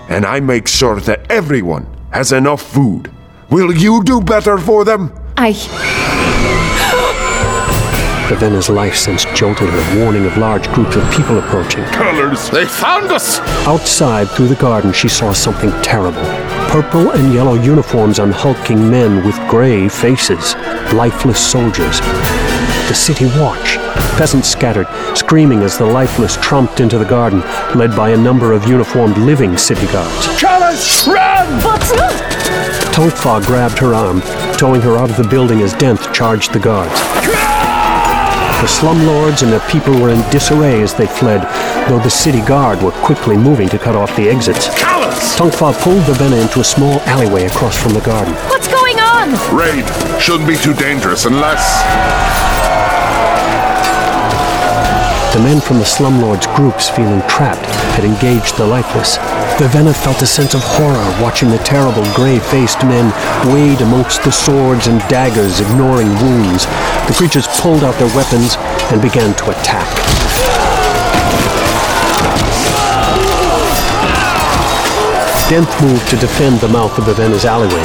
Speaker 7: and I make sure that everyone has enough food. Will you do better for them?
Speaker 3: I...
Speaker 1: Ravenna's life sense jolted her, warning of large groups of people approaching.
Speaker 4: Colors! They found us!
Speaker 1: Outside, through the garden, she saw something terrible. Purple and yellow uniforms on hulking men with gray faces. Lifeless soldiers. The city watch. Peasants scattered, screaming as the lifeless tromped into the garden, led by a number of uniformed living city guards.
Speaker 11: Callus, run!
Speaker 1: Tongfa grabbed her arm, towing her out of the building as Denth charged the guards. The slumlords and their people were in disarray as they fled, though the city guard were quickly moving to cut off the exits.
Speaker 4: Callus!
Speaker 1: Tongfa pulled Vivenna into a small alleyway across from the garden.
Speaker 8: What's going on?
Speaker 4: Raid. Shouldn't be too dangerous unless...
Speaker 1: The men from the slumlords' groups, feeling trapped, had engaged the lifeless. Vivenna felt a sense of horror watching the terrible gray-faced men wade amongst the swords and daggers, ignoring wounds. The creatures pulled out their weapons and began to attack. Denth moved to defend the mouth of Vivenna's alleyway.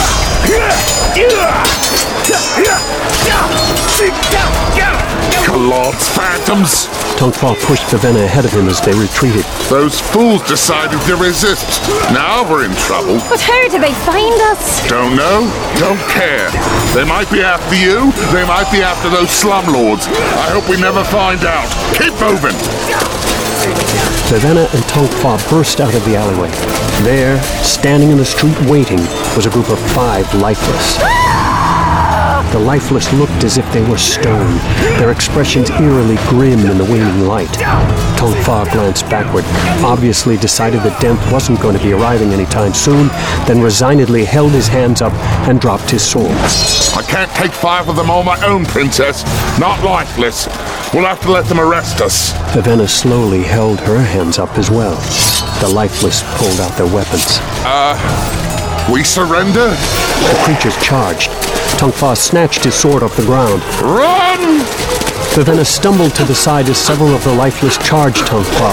Speaker 4: Claude's phantoms!
Speaker 1: Tongfa pushed Vivenna ahead of him as they retreated.
Speaker 4: Those fools decided to resist. Now we're in trouble.
Speaker 3: But how did they find us?
Speaker 4: Don't know, don't care. They might be after you, they might be after those slumlords. I hope we never find out. Keep moving!
Speaker 1: Vivenna and Tongfa burst out of the alleyway. There, standing in the street waiting, was a group of five lifeless. The lifeless looked as if they were stone, their expressions eerily grim in the waning light. Tongfa glanced backward, obviously decided that Denth wasn't going to be arriving anytime soon, then resignedly held his hands up and dropped his sword.
Speaker 4: I can't take five of them on my own, Princess. Not lifeless. We'll have to let them arrest us.
Speaker 1: Vivenna slowly held her hands up as well. The lifeless pulled out their weapons.
Speaker 4: Uh, we surrender?
Speaker 1: The creatures charged. Tongfa snatched his sword off the ground.
Speaker 4: Run!
Speaker 1: Vivenna stumbled to the side as several of the lifeless charged Tongfa.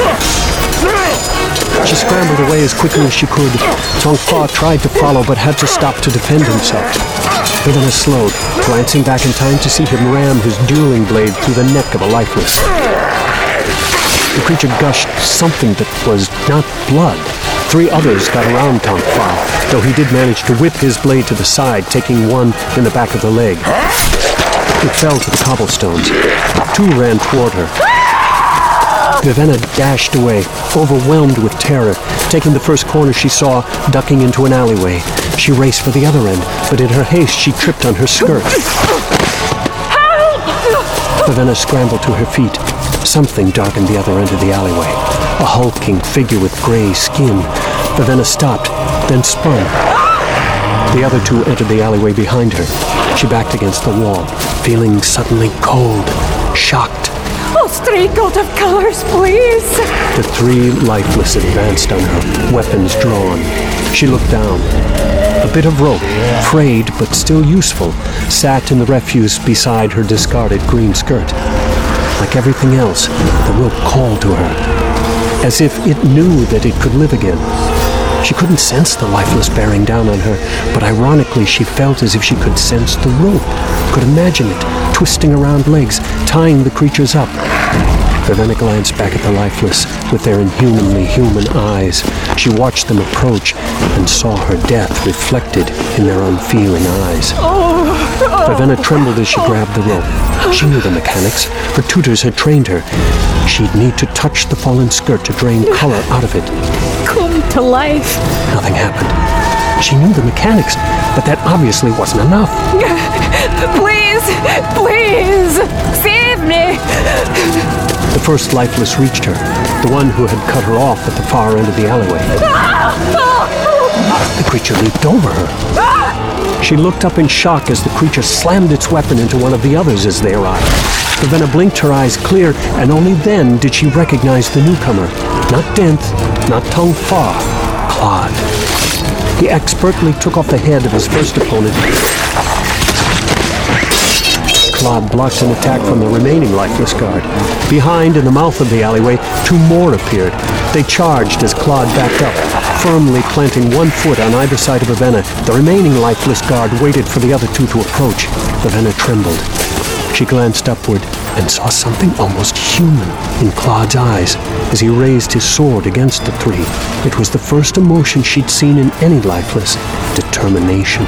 Speaker 1: She scrambled away as quickly as she could. Tongfa tried to follow but had to stop to defend himself. Vivenna slowed, glancing back in time to see him ram his dueling blade through the neck of a lifeless. The creature gushed something that was not blood. Three others got around Tongfa, though he did manage to whip his blade to the side, taking one in the back of the leg. It fell to the cobblestones. Two ran toward her. Vivenna dashed away, overwhelmed with terror, taking the first corner she saw, ducking into an alleyway. She raced for the other end, but in her haste she tripped on her skirt. Vivenna scrambled to her feet. Something darkened the other end of the alleyway. A hulking figure with gray skin. Vivenna stopped, then spun. The other two entered the alleyway behind her. She backed against the wall, feeling suddenly cold, shocked.
Speaker 3: Oh, stray god of colors, please!
Speaker 1: The three lifeless advanced on her, weapons drawn. She looked down. A bit of rope, frayed but still useful, sat in the refuse beside her discarded green skirt. Like everything else, the rope called to her, as if it knew that it could live again. She couldn't sense the lifeless bearing down on her, but ironically she felt as if she could sense the rope, could imagine it, twisting around legs, tying the creatures up. Vivenna glanced back at the lifeless with their inhumanly human eyes. She watched them approach and saw her death reflected in their unfeeling eyes.
Speaker 3: Oh, oh,
Speaker 1: Vivenna trembled as she grabbed the rope. She knew the mechanics. Her tutors had trained her. She'd need to touch the fallen skirt to drain color out of it.
Speaker 3: Come to life.
Speaker 1: Nothing happened. She knew the mechanics, but that obviously wasn't enough.
Speaker 3: Please, please, save me.
Speaker 1: The first lifeless reached her, the one who had cut her off at the far end of the alleyway. The creature leaped over her. She looked up in shock as the creature slammed its weapon into one of the others as they arrived. Vivenna blinked her eyes clear, and only then did she recognize the newcomer. Not Denth, not Tongfa, Claude. He expertly took off the head of his first opponent. Claude blocked an attack from the remaining lifeless guard. Behind, in the mouth of the alleyway, two more appeared. They charged as Claude backed up. firmly planting one foot on either side of Ravenna, the remaining lifeless guard waited for the other two to approach. Ravenna trembled. She glanced upward and saw something almost human in Claude's eyes as he raised his sword against the three. It was the first emotion she'd seen in any lifeless: determination.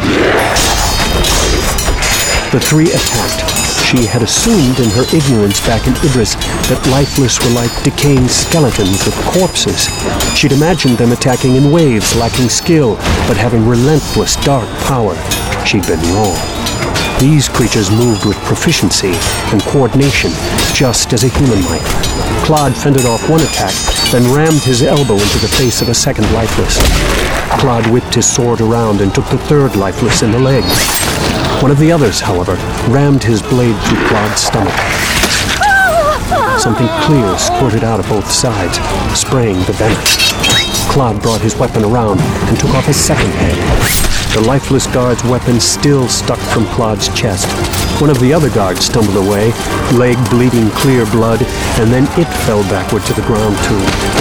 Speaker 1: The three attacked. She had assumed in her ignorance back in Idris that lifeless were like decaying skeletons or corpses. She'd imagined them attacking in waves, lacking skill, but having relentless, dark power. She'd been wrong. These creatures moved with proficiency and coordination, just as a human might. Claude fended off one attack, then rammed his elbow into the face of a second lifeless. Claude whipped his sword around and took the third lifeless in the leg. One of the others, however, rammed his blade through Claude's stomach. Something clear squirted out of both sides, spraying the venom. Claude brought his weapon around and took off his second head. The lifeless guard's weapon still stuck from Claude's chest. One of the other guards stumbled away, leg bleeding clear blood, and then it fell backward to the ground too.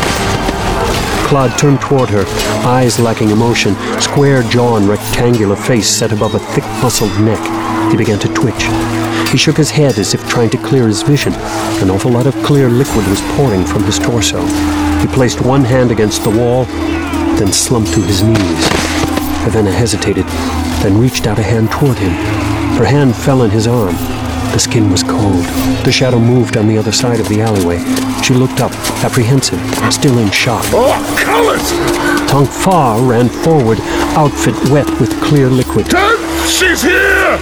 Speaker 1: Claude turned toward her, eyes lacking emotion, square jaw and rectangular face set above a thick-muscled neck. He began to twitch. He shook his head as if trying to clear his vision. An awful lot of clear liquid was pouring from his torso. He placed one hand against the wall, then slumped to his knees. Ravenna hesitated, then reached out a hand toward him. Her hand fell on his arm. The skin was cold. The shadow moved on the other side of the alleyway. She looked up, apprehensive, still in shock.
Speaker 4: Oh, Cullis!
Speaker 1: Tong Fa ran forward, outfit wet with clear liquid.
Speaker 4: Dad, she's here!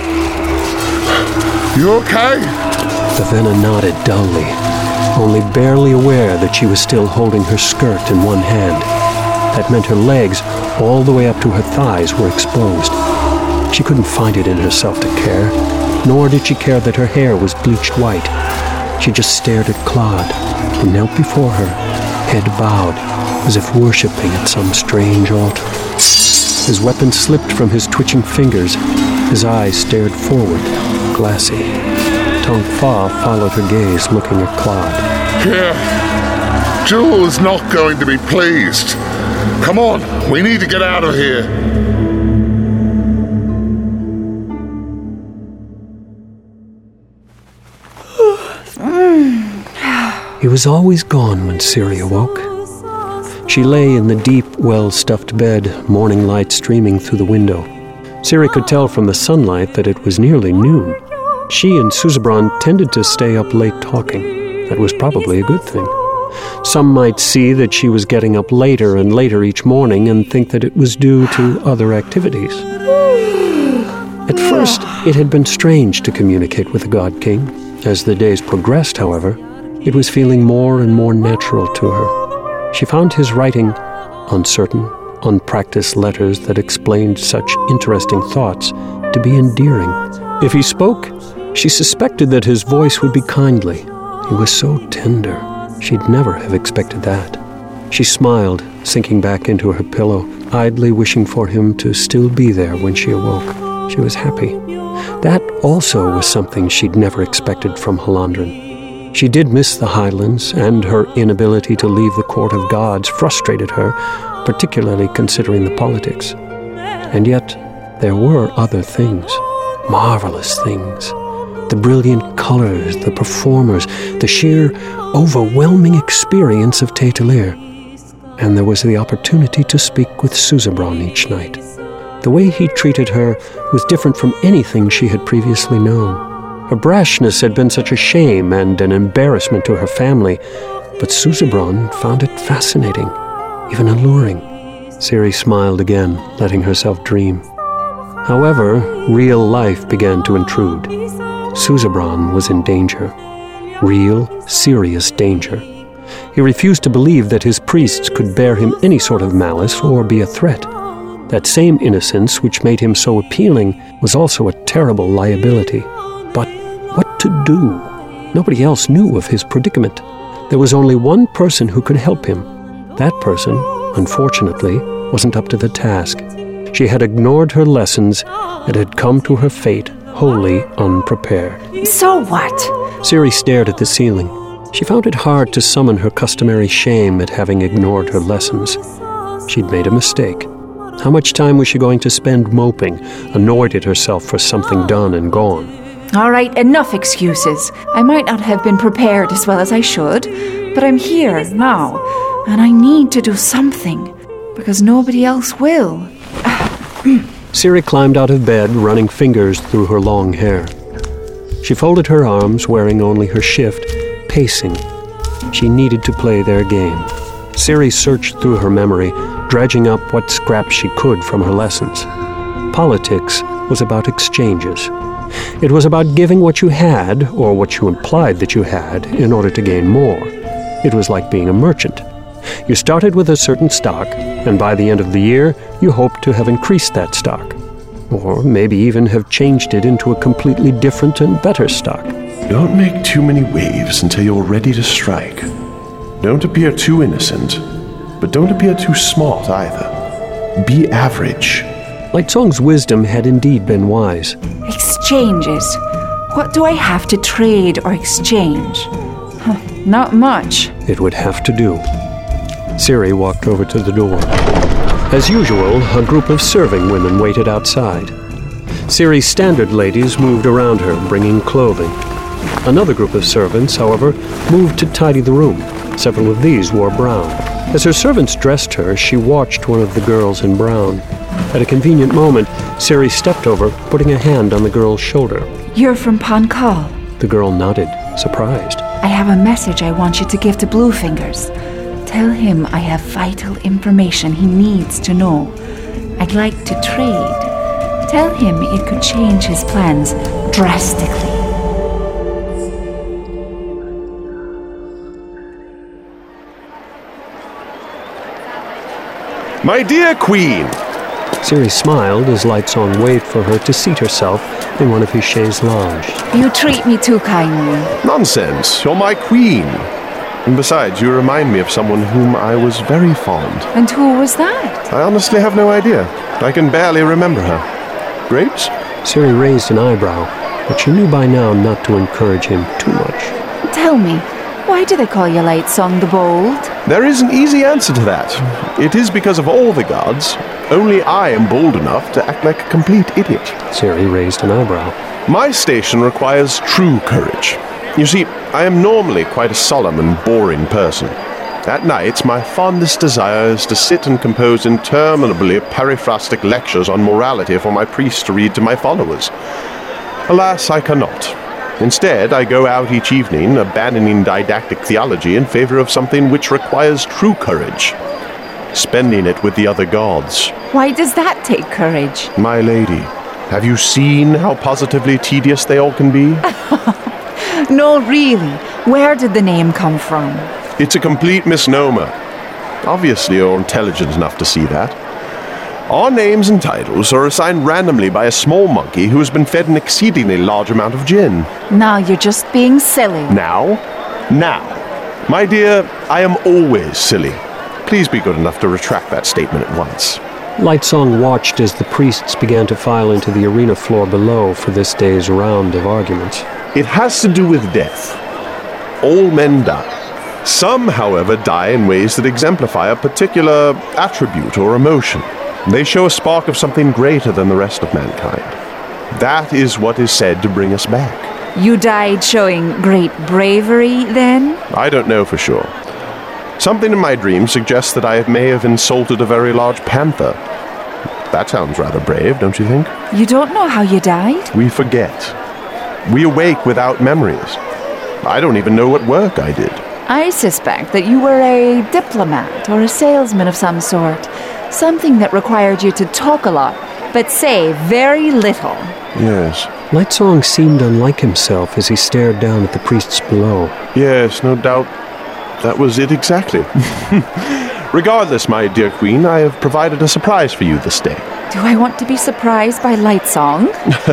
Speaker 4: You okay?
Speaker 1: Ravenna nodded dully, only barely aware that she was still holding her skirt in one hand. That meant her legs, all the way up to her thighs, were exposed. She couldn't find it in herself to care, nor did she care that her hair was bleached white. She just stared at Claude, who knelt before her, head bowed, as if worshipping at some strange altar. His weapon slipped from his twitching fingers. His eyes stared forward, glassy. Tong Fa followed her gaze, looking at Claude.
Speaker 4: Here. Jewel is not going to be pleased. Come on, we need to get out of here.
Speaker 1: He was always gone when Ciri awoke. She lay in the deep, well-stuffed bed, morning light streaming through the window. Ciri could tell from the sunlight that it was nearly noon. She and Susebron tended to stay up late talking. That was probably a good thing. Some might see that she was getting up later and later each morning and think that it was due to other activities. At first, it had been strange to communicate with the God King. As the days progressed, however, it was feeling more and more natural to her. She found his writing uncertain, unpracticed letters that explained such interesting thoughts to be endearing. If he spoke, she suspected that his voice would be kindly. He was so tender. She'd never have expected that. She smiled, sinking back into her pillow, idly wishing for him to still be there when she awoke. She was happy. That also was something she'd never expected from Halandren. She did miss the Highlands, and her inability to leave the court of gods frustrated her, particularly considering the politics. And yet, there were other things, marvelous things. The brilliant colors, the performers, the sheer, overwhelming experience of Tetelir. And there was the opportunity to speak with Susebron each night. The way he treated her was different from anything she had previously known. Her brashness had been such a shame and an embarrassment to her family, but Susebron found it fascinating, even alluring. Ciri smiled again, letting herself dream. However, real life began to intrude. Susebron was in danger. Real, serious danger. He refused to believe that his priests could bear him any sort of malice or be a threat. That same innocence which made him so appealing was also a terrible liability. But what to do? Nobody else knew of his predicament. There was only one person who could help him. That person, unfortunately, wasn't up to the task. She had ignored her lessons and had come to her fate wholly unprepared.
Speaker 8: So what?
Speaker 1: Ciri stared at the ceiling. She found it hard to summon her customary shame at having ignored her lessons. She'd made a mistake. How much time was she going to spend moping, annoyed at herself for something done and gone?
Speaker 12: All right, enough excuses. I might not have been prepared as well as I should, but I'm here now, and I need to do something, because nobody else will.
Speaker 1: Ciri climbed out of bed, running fingers through her long hair. She folded her arms, wearing only her shift, pacing. She needed to play their game. Ciri searched through her memory, dredging up what scraps she could from her lessons. Politics was about exchanges. It was about giving what you had, or what you implied that you had, in order to gain more. It was like being a merchant. You started with a certain stock, and by the end of the year, you hoped to have increased that stock. Or maybe even have changed it into a completely different and better stock.
Speaker 9: Don't make too many waves until you're ready to strike. Don't appear too innocent, but don't appear too smart either. Be average.
Speaker 1: Lightsong's wisdom had indeed been wise.
Speaker 12: Exchanges. What do I have to trade or exchange? Huh, not much.
Speaker 1: It would have to do. Ciri walked over to the door. As usual, a group of serving women waited outside. Ciri's standard ladies moved around her, bringing clothing. Another group of servants, however, moved to tidy the room. Several of these wore brown. As her servants dressed her, she watched one of the girls in brown. At a convenient moment, Ciri stepped over, putting a hand on the girl's shoulder.
Speaker 12: You're from Pankal.
Speaker 1: The girl nodded, surprised.
Speaker 12: I have a message I want you to give to Bluefingers. Tell him I have vital information he needs to know. I'd like to trade. Tell him it could change his plans drastically.
Speaker 9: My dear Queen!
Speaker 1: Ciri smiled as Lightsong waved for her to seat herself in one of his chaise lounge.
Speaker 12: You treat me too kindly.
Speaker 9: Nonsense, you're my queen. And besides, you remind me of someone whom I was very fond.
Speaker 12: And who was that?
Speaker 9: I honestly have no idea. I can barely remember her. Grapes?
Speaker 1: Ciri raised an eyebrow, but she knew by now not to encourage him too much.
Speaker 12: Tell me, why do they call you Lightsong the Bold?
Speaker 9: There is an easy answer to that. It is because of all the gods, only I am bold enough to act like a complete idiot.
Speaker 1: Ciri raised an eyebrow.
Speaker 9: My station requires true courage. You see, I am normally quite a solemn and boring person. At nights, my fondest desire is to sit and compose interminably periphrastic lectures on morality for my priests to read to my followers. Alas, I cannot. Instead, I go out each evening, abandoning didactic theology in favor of something which requires true courage. Spending it with the other gods.
Speaker 12: Why does that take courage?
Speaker 9: My lady, have you seen how positively tedious they all can be?
Speaker 12: No, really. Where did the name come from?
Speaker 9: It's a complete misnomer. Obviously, you're intelligent enough to see that. Our names and titles are assigned randomly by a small monkey who has been fed an exceedingly large amount of gin.
Speaker 12: Now you're just being silly.
Speaker 9: Now? Now. My dear, I am always silly. Please be good enough to retract that statement at once.
Speaker 1: Lightsong watched as the priests began to file into the arena floor below for this day's round of arguments.
Speaker 9: It has to do with death. All men die. Some, however, die in ways that exemplify a particular attribute or emotion. They show a spark of something greater than the rest of mankind. That is what is said to bring us back.
Speaker 12: You died showing great bravery, then?
Speaker 9: I don't know for sure. Something in my dream suggests that I may have insulted a very large panther. That sounds rather brave, don't you think?
Speaker 12: You don't know how you died?
Speaker 9: We forget. We awake without memories. I don't even know what work I did.
Speaker 12: I suspect that you were a diplomat or a salesman of some sort. Something that required you to talk a lot, but say very little.
Speaker 9: Yes.
Speaker 1: Lightsong seemed unlike himself as he stared down at the priests below.
Speaker 9: Yes, no doubt. That was it exactly. Regardless, my dear queen, I have provided a surprise for you this day.
Speaker 12: Do I want to be surprised by Lightsong?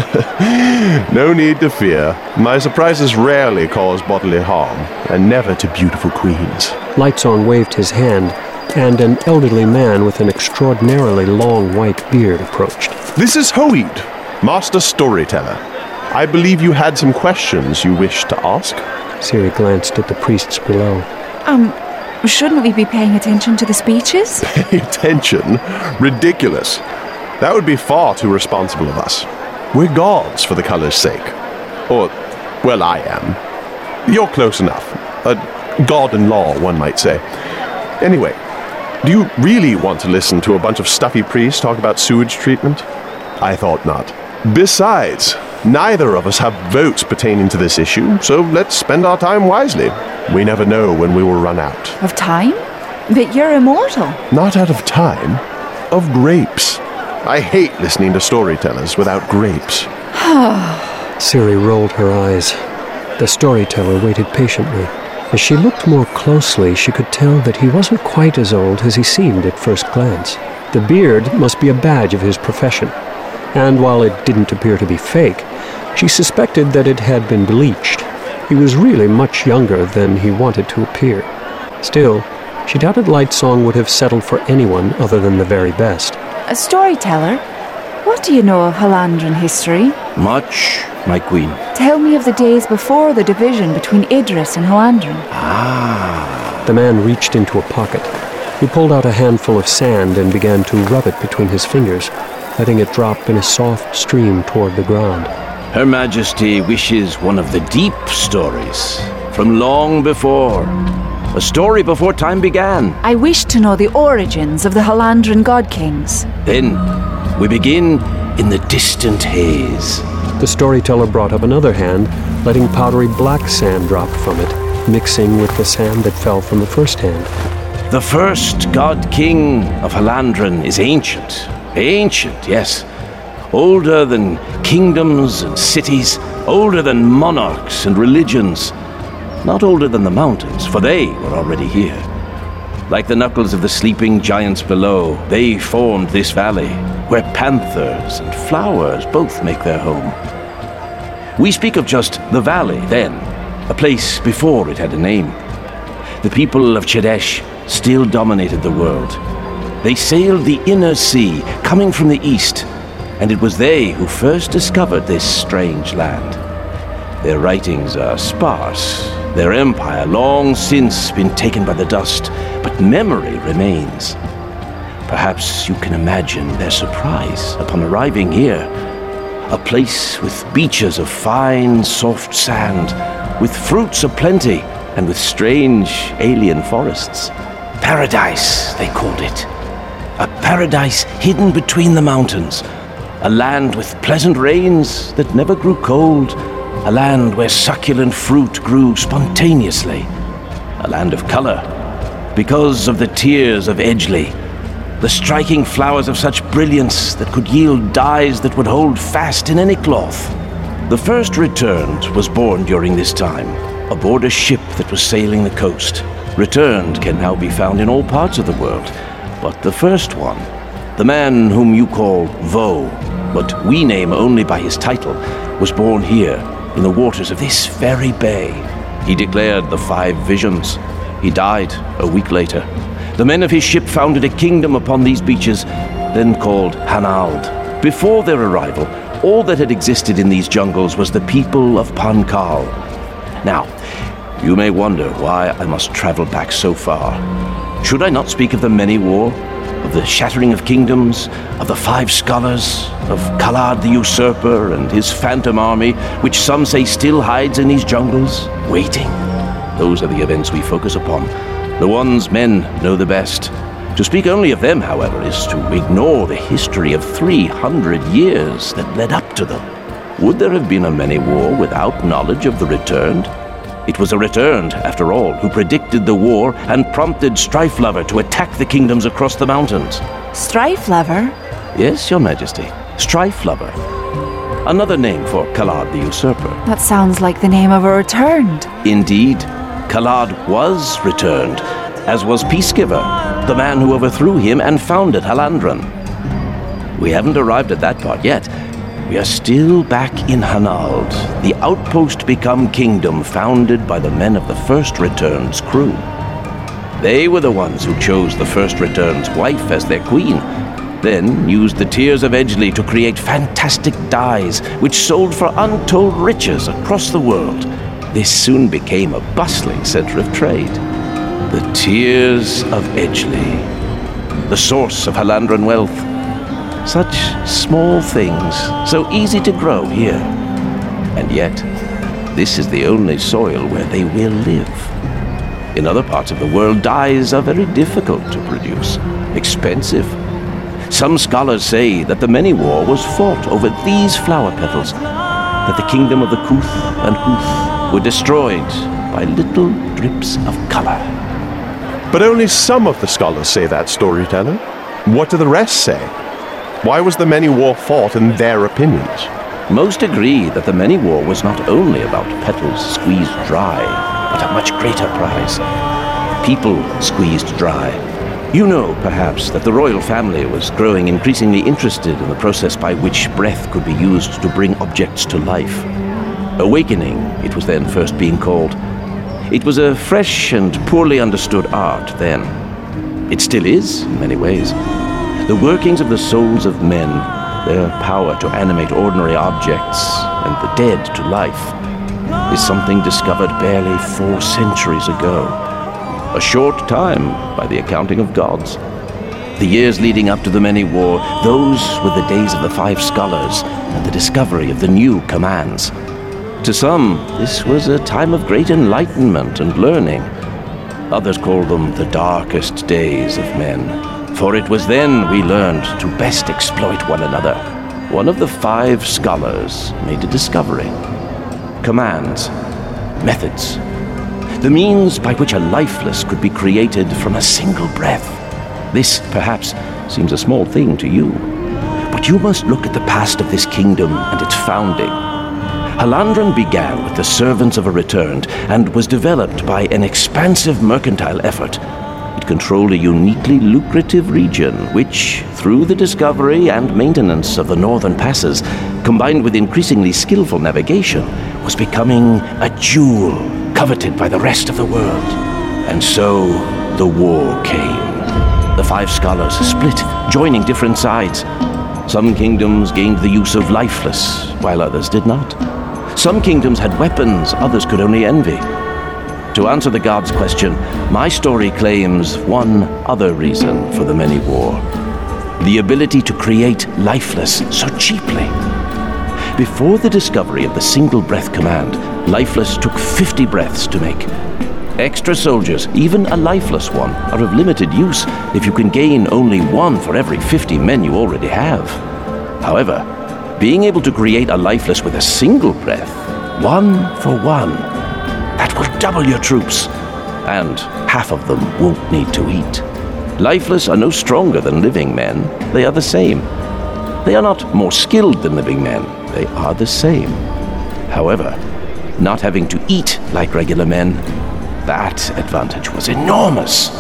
Speaker 9: No need to fear. My surprises rarely cause bodily harm, and never to beautiful queens.
Speaker 1: Lightsong waved his hand, and an elderly man with an extraordinarily long white beard approached.
Speaker 9: This is Hoid, master storyteller. I believe you had some questions you wished to ask?
Speaker 1: Ciri glanced at the priests below.
Speaker 12: Um, Shouldn't we be paying attention to the speeches?
Speaker 9: Pay attention? Ridiculous. That would be far too responsible of us. We're gods for the color's sake. Or, well, I am. You're close enough. A god-in-law, one might say. Anyway, do you really want to listen to a bunch of stuffy priests talk about sewage treatment? I thought not. Besides, neither of us have votes pertaining to this issue, so let's spend our time wisely. We never know when we will run out.
Speaker 12: Of time? But you're immortal.
Speaker 9: Not out of time, of grapes. I hate listening to storytellers without grapes.
Speaker 1: Ciri rolled her eyes. The storyteller waited patiently. As she looked more closely, she could tell that he wasn't quite as old as he seemed at first glance. The beard must be a badge of his profession. And while it didn't appear to be fake, she suspected that it had been bleached. He was really much younger than he wanted to appear. Still, she doubted Lightsong would have settled for anyone other than the very best.
Speaker 12: A storyteller? What do you know of Halandran history?
Speaker 11: Much, my queen.
Speaker 12: Tell me of the days before the division between Idris and Halandran.
Speaker 11: Ah.
Speaker 1: The man reached into a pocket. He pulled out a handful of sand and began to rub it between his fingers, letting it drop in a soft stream toward the ground.
Speaker 13: Her Majesty wishes one of the deep stories, from long before. A story before time began.
Speaker 12: I wish to know the origins of the Halandran god kings.
Speaker 13: Then we begin in the distant haze.
Speaker 1: The storyteller brought up another hand, letting powdery black sand drop from it, mixing with the sand that fell from the first hand.
Speaker 13: The first god king of Halandran is ancient. Ancient, yes. Older than kingdoms and cities, older than monarchs and religions. Not older than the mountains, for they were already here. Like the knuckles of the sleeping giants below, they formed this valley, where panthers and flowers both make their home. We speak of just the valley then, a place before it had a name. The people of Chadesh still dominated the world. They sailed the inner sea, coming from the east, and it was they who first discovered this strange land. Their writings are sparse, their empire long since been taken by the dust, but memory remains. Perhaps you can imagine their surprise upon arriving here. A place with beaches of fine, soft sand, with fruits aplenty, and with strange, alien forests. Paradise, they called it. A paradise hidden between the mountains. A land with pleasant rains that never grew cold. A land where succulent fruit grew spontaneously. A land of color, because of the tears of Edgley. The striking flowers of such brilliance that could yield dyes that would hold fast in any cloth. The first Returned was born during this time, aboard a ship that was sailing the coast. Returned can now be found in all parts of the world, but the first one, the man whom you call Vo, but we name only by his title, was born here, in the waters of this very bay. He declared the five visions. He died a week later. The men of his ship founded a kingdom upon these beaches, then called Hanald. Before their arrival, all that had existed in these jungles was the people of Pankal. Now, you may wonder why I must travel back so far. Should I not speak of the many war, of the shattering of kingdoms, of the five scholars, of Kalad the usurper and his phantom army, which some say still hides in these jungles, waiting? Those are the events we focus upon, the ones men know the best. To speak only of them, however, is to ignore the history of three hundred years that led up to them. Would there have been a many war without knowledge of the Returned? It was a Returned, after all, who predicted the war and prompted Strife-Lover to attack the kingdoms across the mountains.
Speaker 12: Strife-Lover?
Speaker 13: Yes, Your Majesty. Strife-Lover. Another name for Kalad the usurper.
Speaker 12: That sounds like the name of a Returned.
Speaker 13: Indeed. Kalad was returned, as was Peacegiver, the man who overthrew him and founded Halandran. We haven't arrived at that part yet. We are still back in Hanald, the outpost become kingdom founded by the men of the First Returned's crew. They were the ones who chose the First Returned's wife as their queen, then used the tears of Edgley to create fantastic dyes which sold for untold riches across the world. This soon became a bustling center of trade. The tears of Edgeley, the source of Halandran wealth. Such small things, so easy to grow here. And yet, this is the only soil where they will live. In other parts of the world, dyes are very difficult to produce, expensive. Some scholars say that the many war was fought over these flower petals, that the kingdom of the Kuth and Huth were destroyed by little drips of color.
Speaker 9: But only some of the scholars say that, storyteller. What do the rest say? Why was the many war fought in their opinions?
Speaker 13: Most agree that the many war was not only about petals squeezed dry, but a much greater prize. People squeezed dry. You know, perhaps, that the royal family was growing increasingly interested in the process by which breath could be used to bring objects to life. Awakening, it was then first being called. It was a fresh and poorly understood art then. It still is, in many ways. The workings of the souls of men, their power to animate ordinary objects and the dead to life, is something discovered barely four centuries ago. A short time, by the accounting of gods. The years leading up to the many war, those were the days of the five scholars and the discovery of the new commands. To some, this was a time of great enlightenment and learning. Others call them the darkest days of men, for it was then we learned to best exploit one another. One of the five scholars made a discovery. Commands, methods, the means by which a lifeless could be created from a single breath. This, perhaps, seems a small thing to you, but you must look at the past of this kingdom and its founding. Halandran began with the servants of a returned and was developed by an expansive mercantile effort. It controlled a uniquely lucrative region which, through the discovery and maintenance of the northern passes, combined with increasingly skillful navigation, was becoming a jewel coveted by the rest of the world. And so the war came. The five scholars split, joining different sides. Some kingdoms gained the use of lifeless, while others did not. Some kingdoms had weapons, others could only envy. To answer the gods' question, my story claims one other reason for the many war. The ability to create lifeless so cheaply. Before the discovery of the single breath command, lifeless took fifty breaths to make. Extra soldiers, even a lifeless one, are of limited use if you can gain only one for every fifty men you already have. However, being able to create a lifeless with a single breath, one for one, that will double your troops, and half of them won't need to eat. Lifeless are no stronger than living men, they are the same. They are not more skilled than living men, they are the same. However, not having to eat like regular men, that advantage was enormous.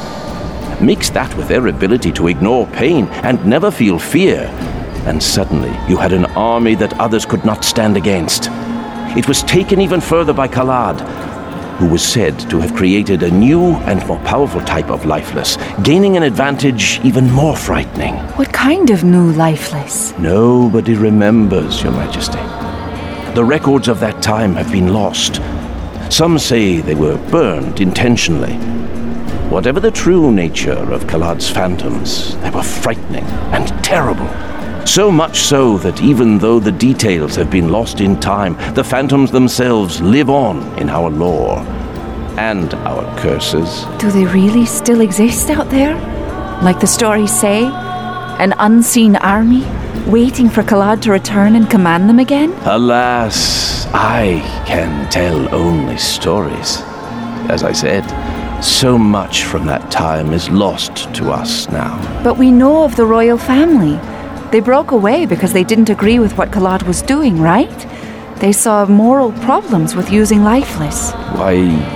Speaker 13: Mix that with their ability to ignore pain and never feel fear, and suddenly you had an army that others could not stand against. It was taken even further by Kalad, who was said to have created a new and more powerful type of lifeless, gaining an advantage even more frightening.
Speaker 12: What kind of new lifeless?
Speaker 13: Nobody remembers, Your Majesty. The records of that time have been lost. Some say they were burned intentionally. Whatever the true nature of Kalad's phantoms, they were frightening and terrible. So much so that even though the details have been lost in time, the phantoms themselves live on in our lore and our curses.
Speaker 12: Do they really still exist out there? Like the stories say? An unseen army waiting for Kalad to return and command them again?
Speaker 13: Alas, I can tell only stories. As I said, so much from that time is lost to us now.
Speaker 12: But we know of the royal family. They broke away because they didn't agree with what Kalad was doing, right? They saw moral problems with using lifeless.
Speaker 13: Why,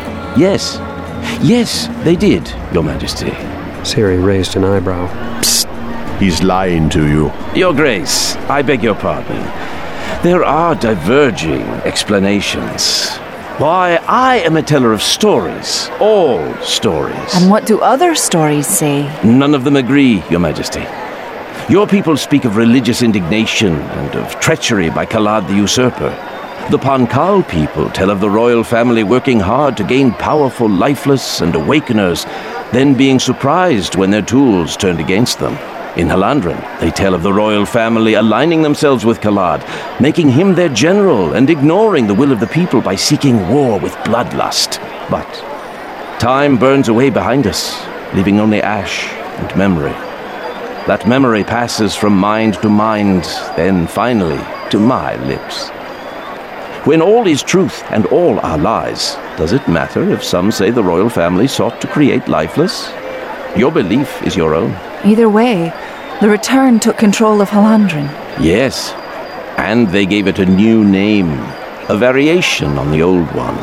Speaker 13: yes. Yes, they did, Your Majesty.
Speaker 1: Ciri raised an eyebrow.
Speaker 9: Psst. He's lying to you.
Speaker 13: Your Grace, I beg your pardon. There are diverging explanations. Why, I am a teller of stories. All stories.
Speaker 12: And what do other stories say?
Speaker 13: None of them agree, Your Majesty. Your people speak of religious indignation and of treachery by Kalad the usurper. The Pankal people tell of the royal family working hard to gain powerful lifeless and awakeners, then being surprised when their tools turned against them. In Halandren, they tell of the royal family aligning themselves with Kalad, making him their general and ignoring the will of the people by seeking war with bloodlust. But time burns away behind us, leaving only ash and memory. That memory passes from mind to mind, then finally to my lips. When all is truth and all are lies, does it matter if some say the royal family sought to create lifeless? Your belief is your own.
Speaker 12: Either way, the Return took control of Halandren.
Speaker 13: Yes, and they gave it a new name, a variation on the old one.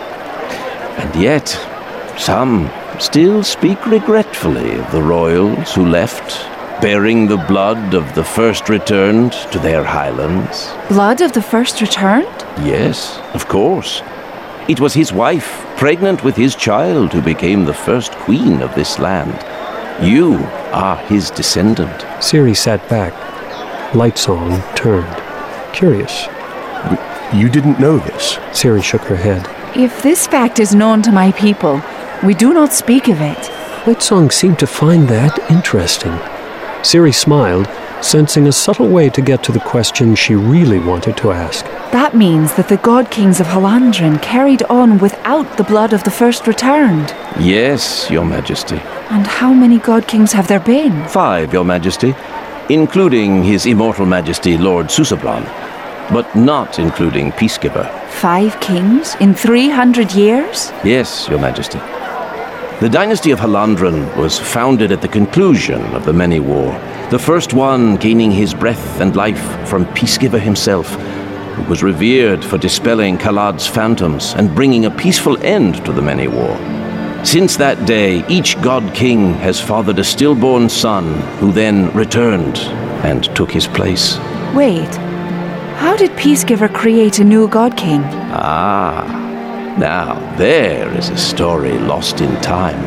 Speaker 13: And yet, some still speak regretfully of the royals who left, bearing the blood of the first returned to their highlands.
Speaker 12: Blood of the first returned?
Speaker 13: Yes, of course. It was his wife, pregnant with his child, who became the first queen of this land. You are his descendant.
Speaker 1: Ciri sat back. Lightsong turned. Curious.
Speaker 9: You didn't know this?
Speaker 1: Ciri shook her head.
Speaker 12: If this fact is known to my people, we do not speak of it.
Speaker 1: Lightsong seemed to find that interesting. Ciri smiled, sensing a subtle way to get to the question she really wanted to ask.
Speaker 12: That means that the God Kings of Halandren carried on without the blood of the first returned.
Speaker 13: Yes, Your Majesty.
Speaker 12: And how many God Kings have there been?
Speaker 13: Five, Your Majesty, including His Immortal Majesty Lord Susebron, but not including Peacegiver.
Speaker 12: Five kings in three hundred years?
Speaker 13: Yes, Your Majesty. The dynasty of Halandren was founded at the conclusion of the Many War, the first one gaining his breath and life from Peacegiver himself, who was revered for dispelling Kalad's phantoms and bringing a peaceful end to the Many War. Since that day, each God King has fathered a stillborn son who then returned and took his place.
Speaker 12: Wait, how did Peacegiver create a new God King?
Speaker 13: Ah... Now, there is a story lost in time.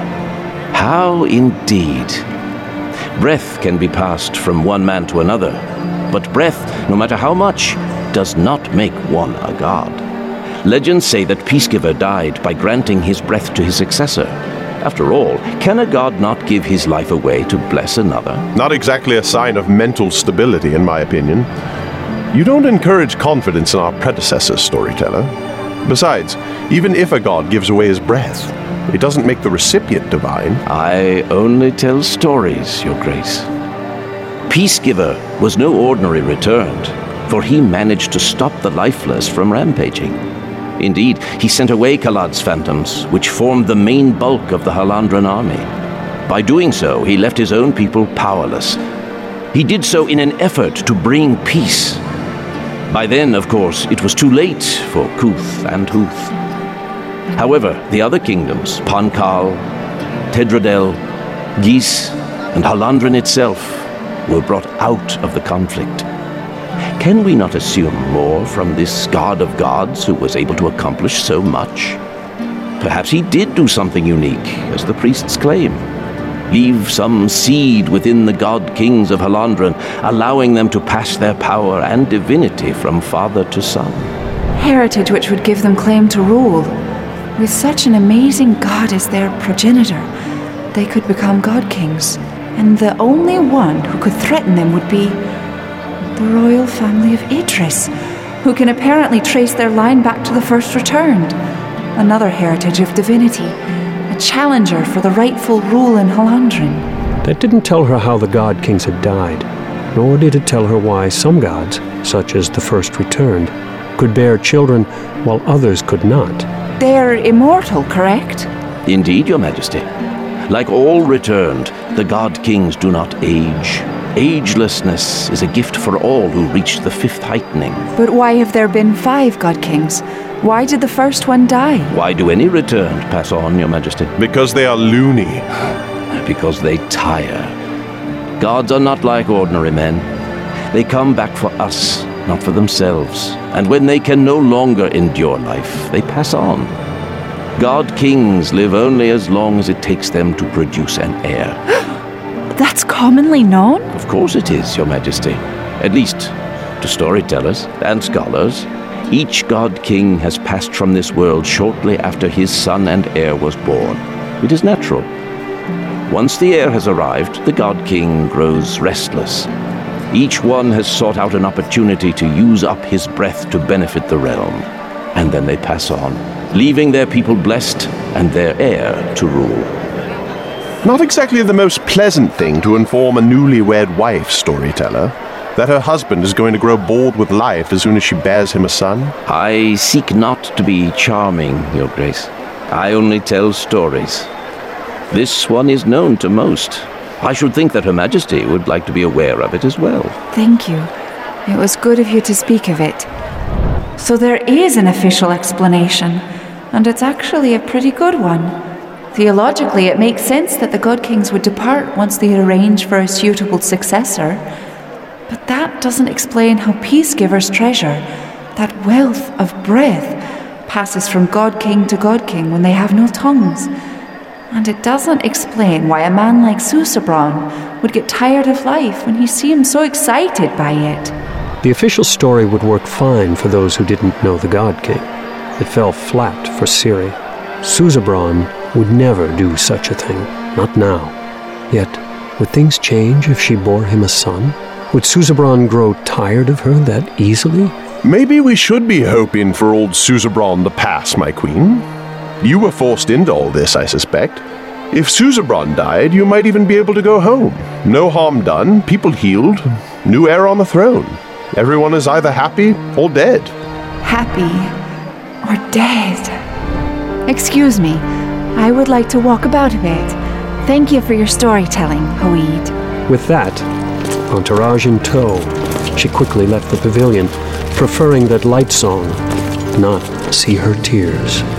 Speaker 13: How indeed. Breath can be passed from one man to another, but breath, no matter how much, does not make one a god. Legends say that Peacegiver died by granting his breath to his successor. After all, can a god not give his life away to bless another?
Speaker 9: Not exactly a sign of mental stability, in my opinion. You don't encourage confidence in our predecessors, storyteller. Besides, even if a god gives away his breath, it doesn't make the recipient divine.
Speaker 13: I only tell stories, Your Grace. Peacegiver was no ordinary returned, for he managed to stop the lifeless from rampaging. Indeed, he sent away Kalad's phantoms, which formed the main bulk of the Halandren army. By doing so, he left his own people powerless. He did so in an effort to bring peace. By then, of course, it was too late for Kuth and Huth. However, the other kingdoms, Pankal, Tedradel, Gis, and Halandren itself, were brought out of the conflict. Can we not assume more from this god of gods who was able to accomplish so much? Perhaps he did do something unique, as the priests claim. Leave some seed within the god kings of Halandren, allowing them to pass their power and divinity from father to son.
Speaker 12: Heritage which would give them claim to rule. With such an amazing god as their progenitor, they could become god kings, and the only one who could threaten them would be the royal family of Idris, who can apparently trace their line back to the first returned. Another heritage of divinity. Challenger for the rightful rule in Halandren.
Speaker 1: That didn't tell her how the God Kings had died, nor did it tell her why some gods, such as the first returned, could bear children while others could not.
Speaker 12: They're immortal, correct?
Speaker 13: Indeed, Your Majesty. Like all returned, the God Kings do not age. Agelessness is a gift for all who reach the fifth heightening.
Speaker 12: But why have there been five God Kings? Why did the first one die?
Speaker 13: Why do any returned pass on, Your Majesty?
Speaker 9: Because they are loony.
Speaker 13: Because they tire. Gods are not like ordinary men. They come back for us, not for themselves. And when they can no longer endure life, they pass on. God Kings live only as long as it takes them to produce an heir.
Speaker 12: That's commonly known?
Speaker 13: Of course it is, Your Majesty. At least to storytellers and scholars. Each God King has passed from this world shortly after his son and heir was born. It is natural. Once the heir has arrived, the God King grows restless. Each one has sought out an opportunity to use up his breath to benefit the realm. And then they pass on, leaving their people blessed and their heir to rule.
Speaker 9: Not exactly the most pleasant thing to inform a newlywed wife, storyteller, that her husband is going to grow bored with life as soon as she bears him a son.
Speaker 13: I seek not to be charming, Your Grace. I only tell stories. This one is known to most. I should think that Her Majesty would like to be aware of it as well.
Speaker 12: Thank you. It was good of you to speak of it. So there is an official explanation, and it's actually a pretty good one. Theologically, it makes sense that the God Kings would depart once they had arranged for a suitable successor. But that doesn't explain how Peacegiver's treasure, that wealth of breath, passes from God King to God King when they have no tongues. And it doesn't explain why a man like Susebron would get tired of life when he seemed so excited by it.
Speaker 1: The official story would work fine for those who didn't know the God King. It fell flat for Ciri. Susebron would never do such a thing, not now. Yet, would things change if she bore him a son? Would Susebron grow tired of her that easily?
Speaker 9: Maybe we should be hoping for old Susebron to pass, my queen. You were forced into all this, I suspect. If Susebron died, you might even be able to go home. No harm done, people healed, new heir on the throne. Everyone is either happy or dead.
Speaker 12: Happy or dead? Excuse me, I would like to walk about a bit. Thank you for your storytelling, Hoid.
Speaker 1: With that, entourage in tow, she quickly left the pavilion, preferring that Lightsong not see her tears.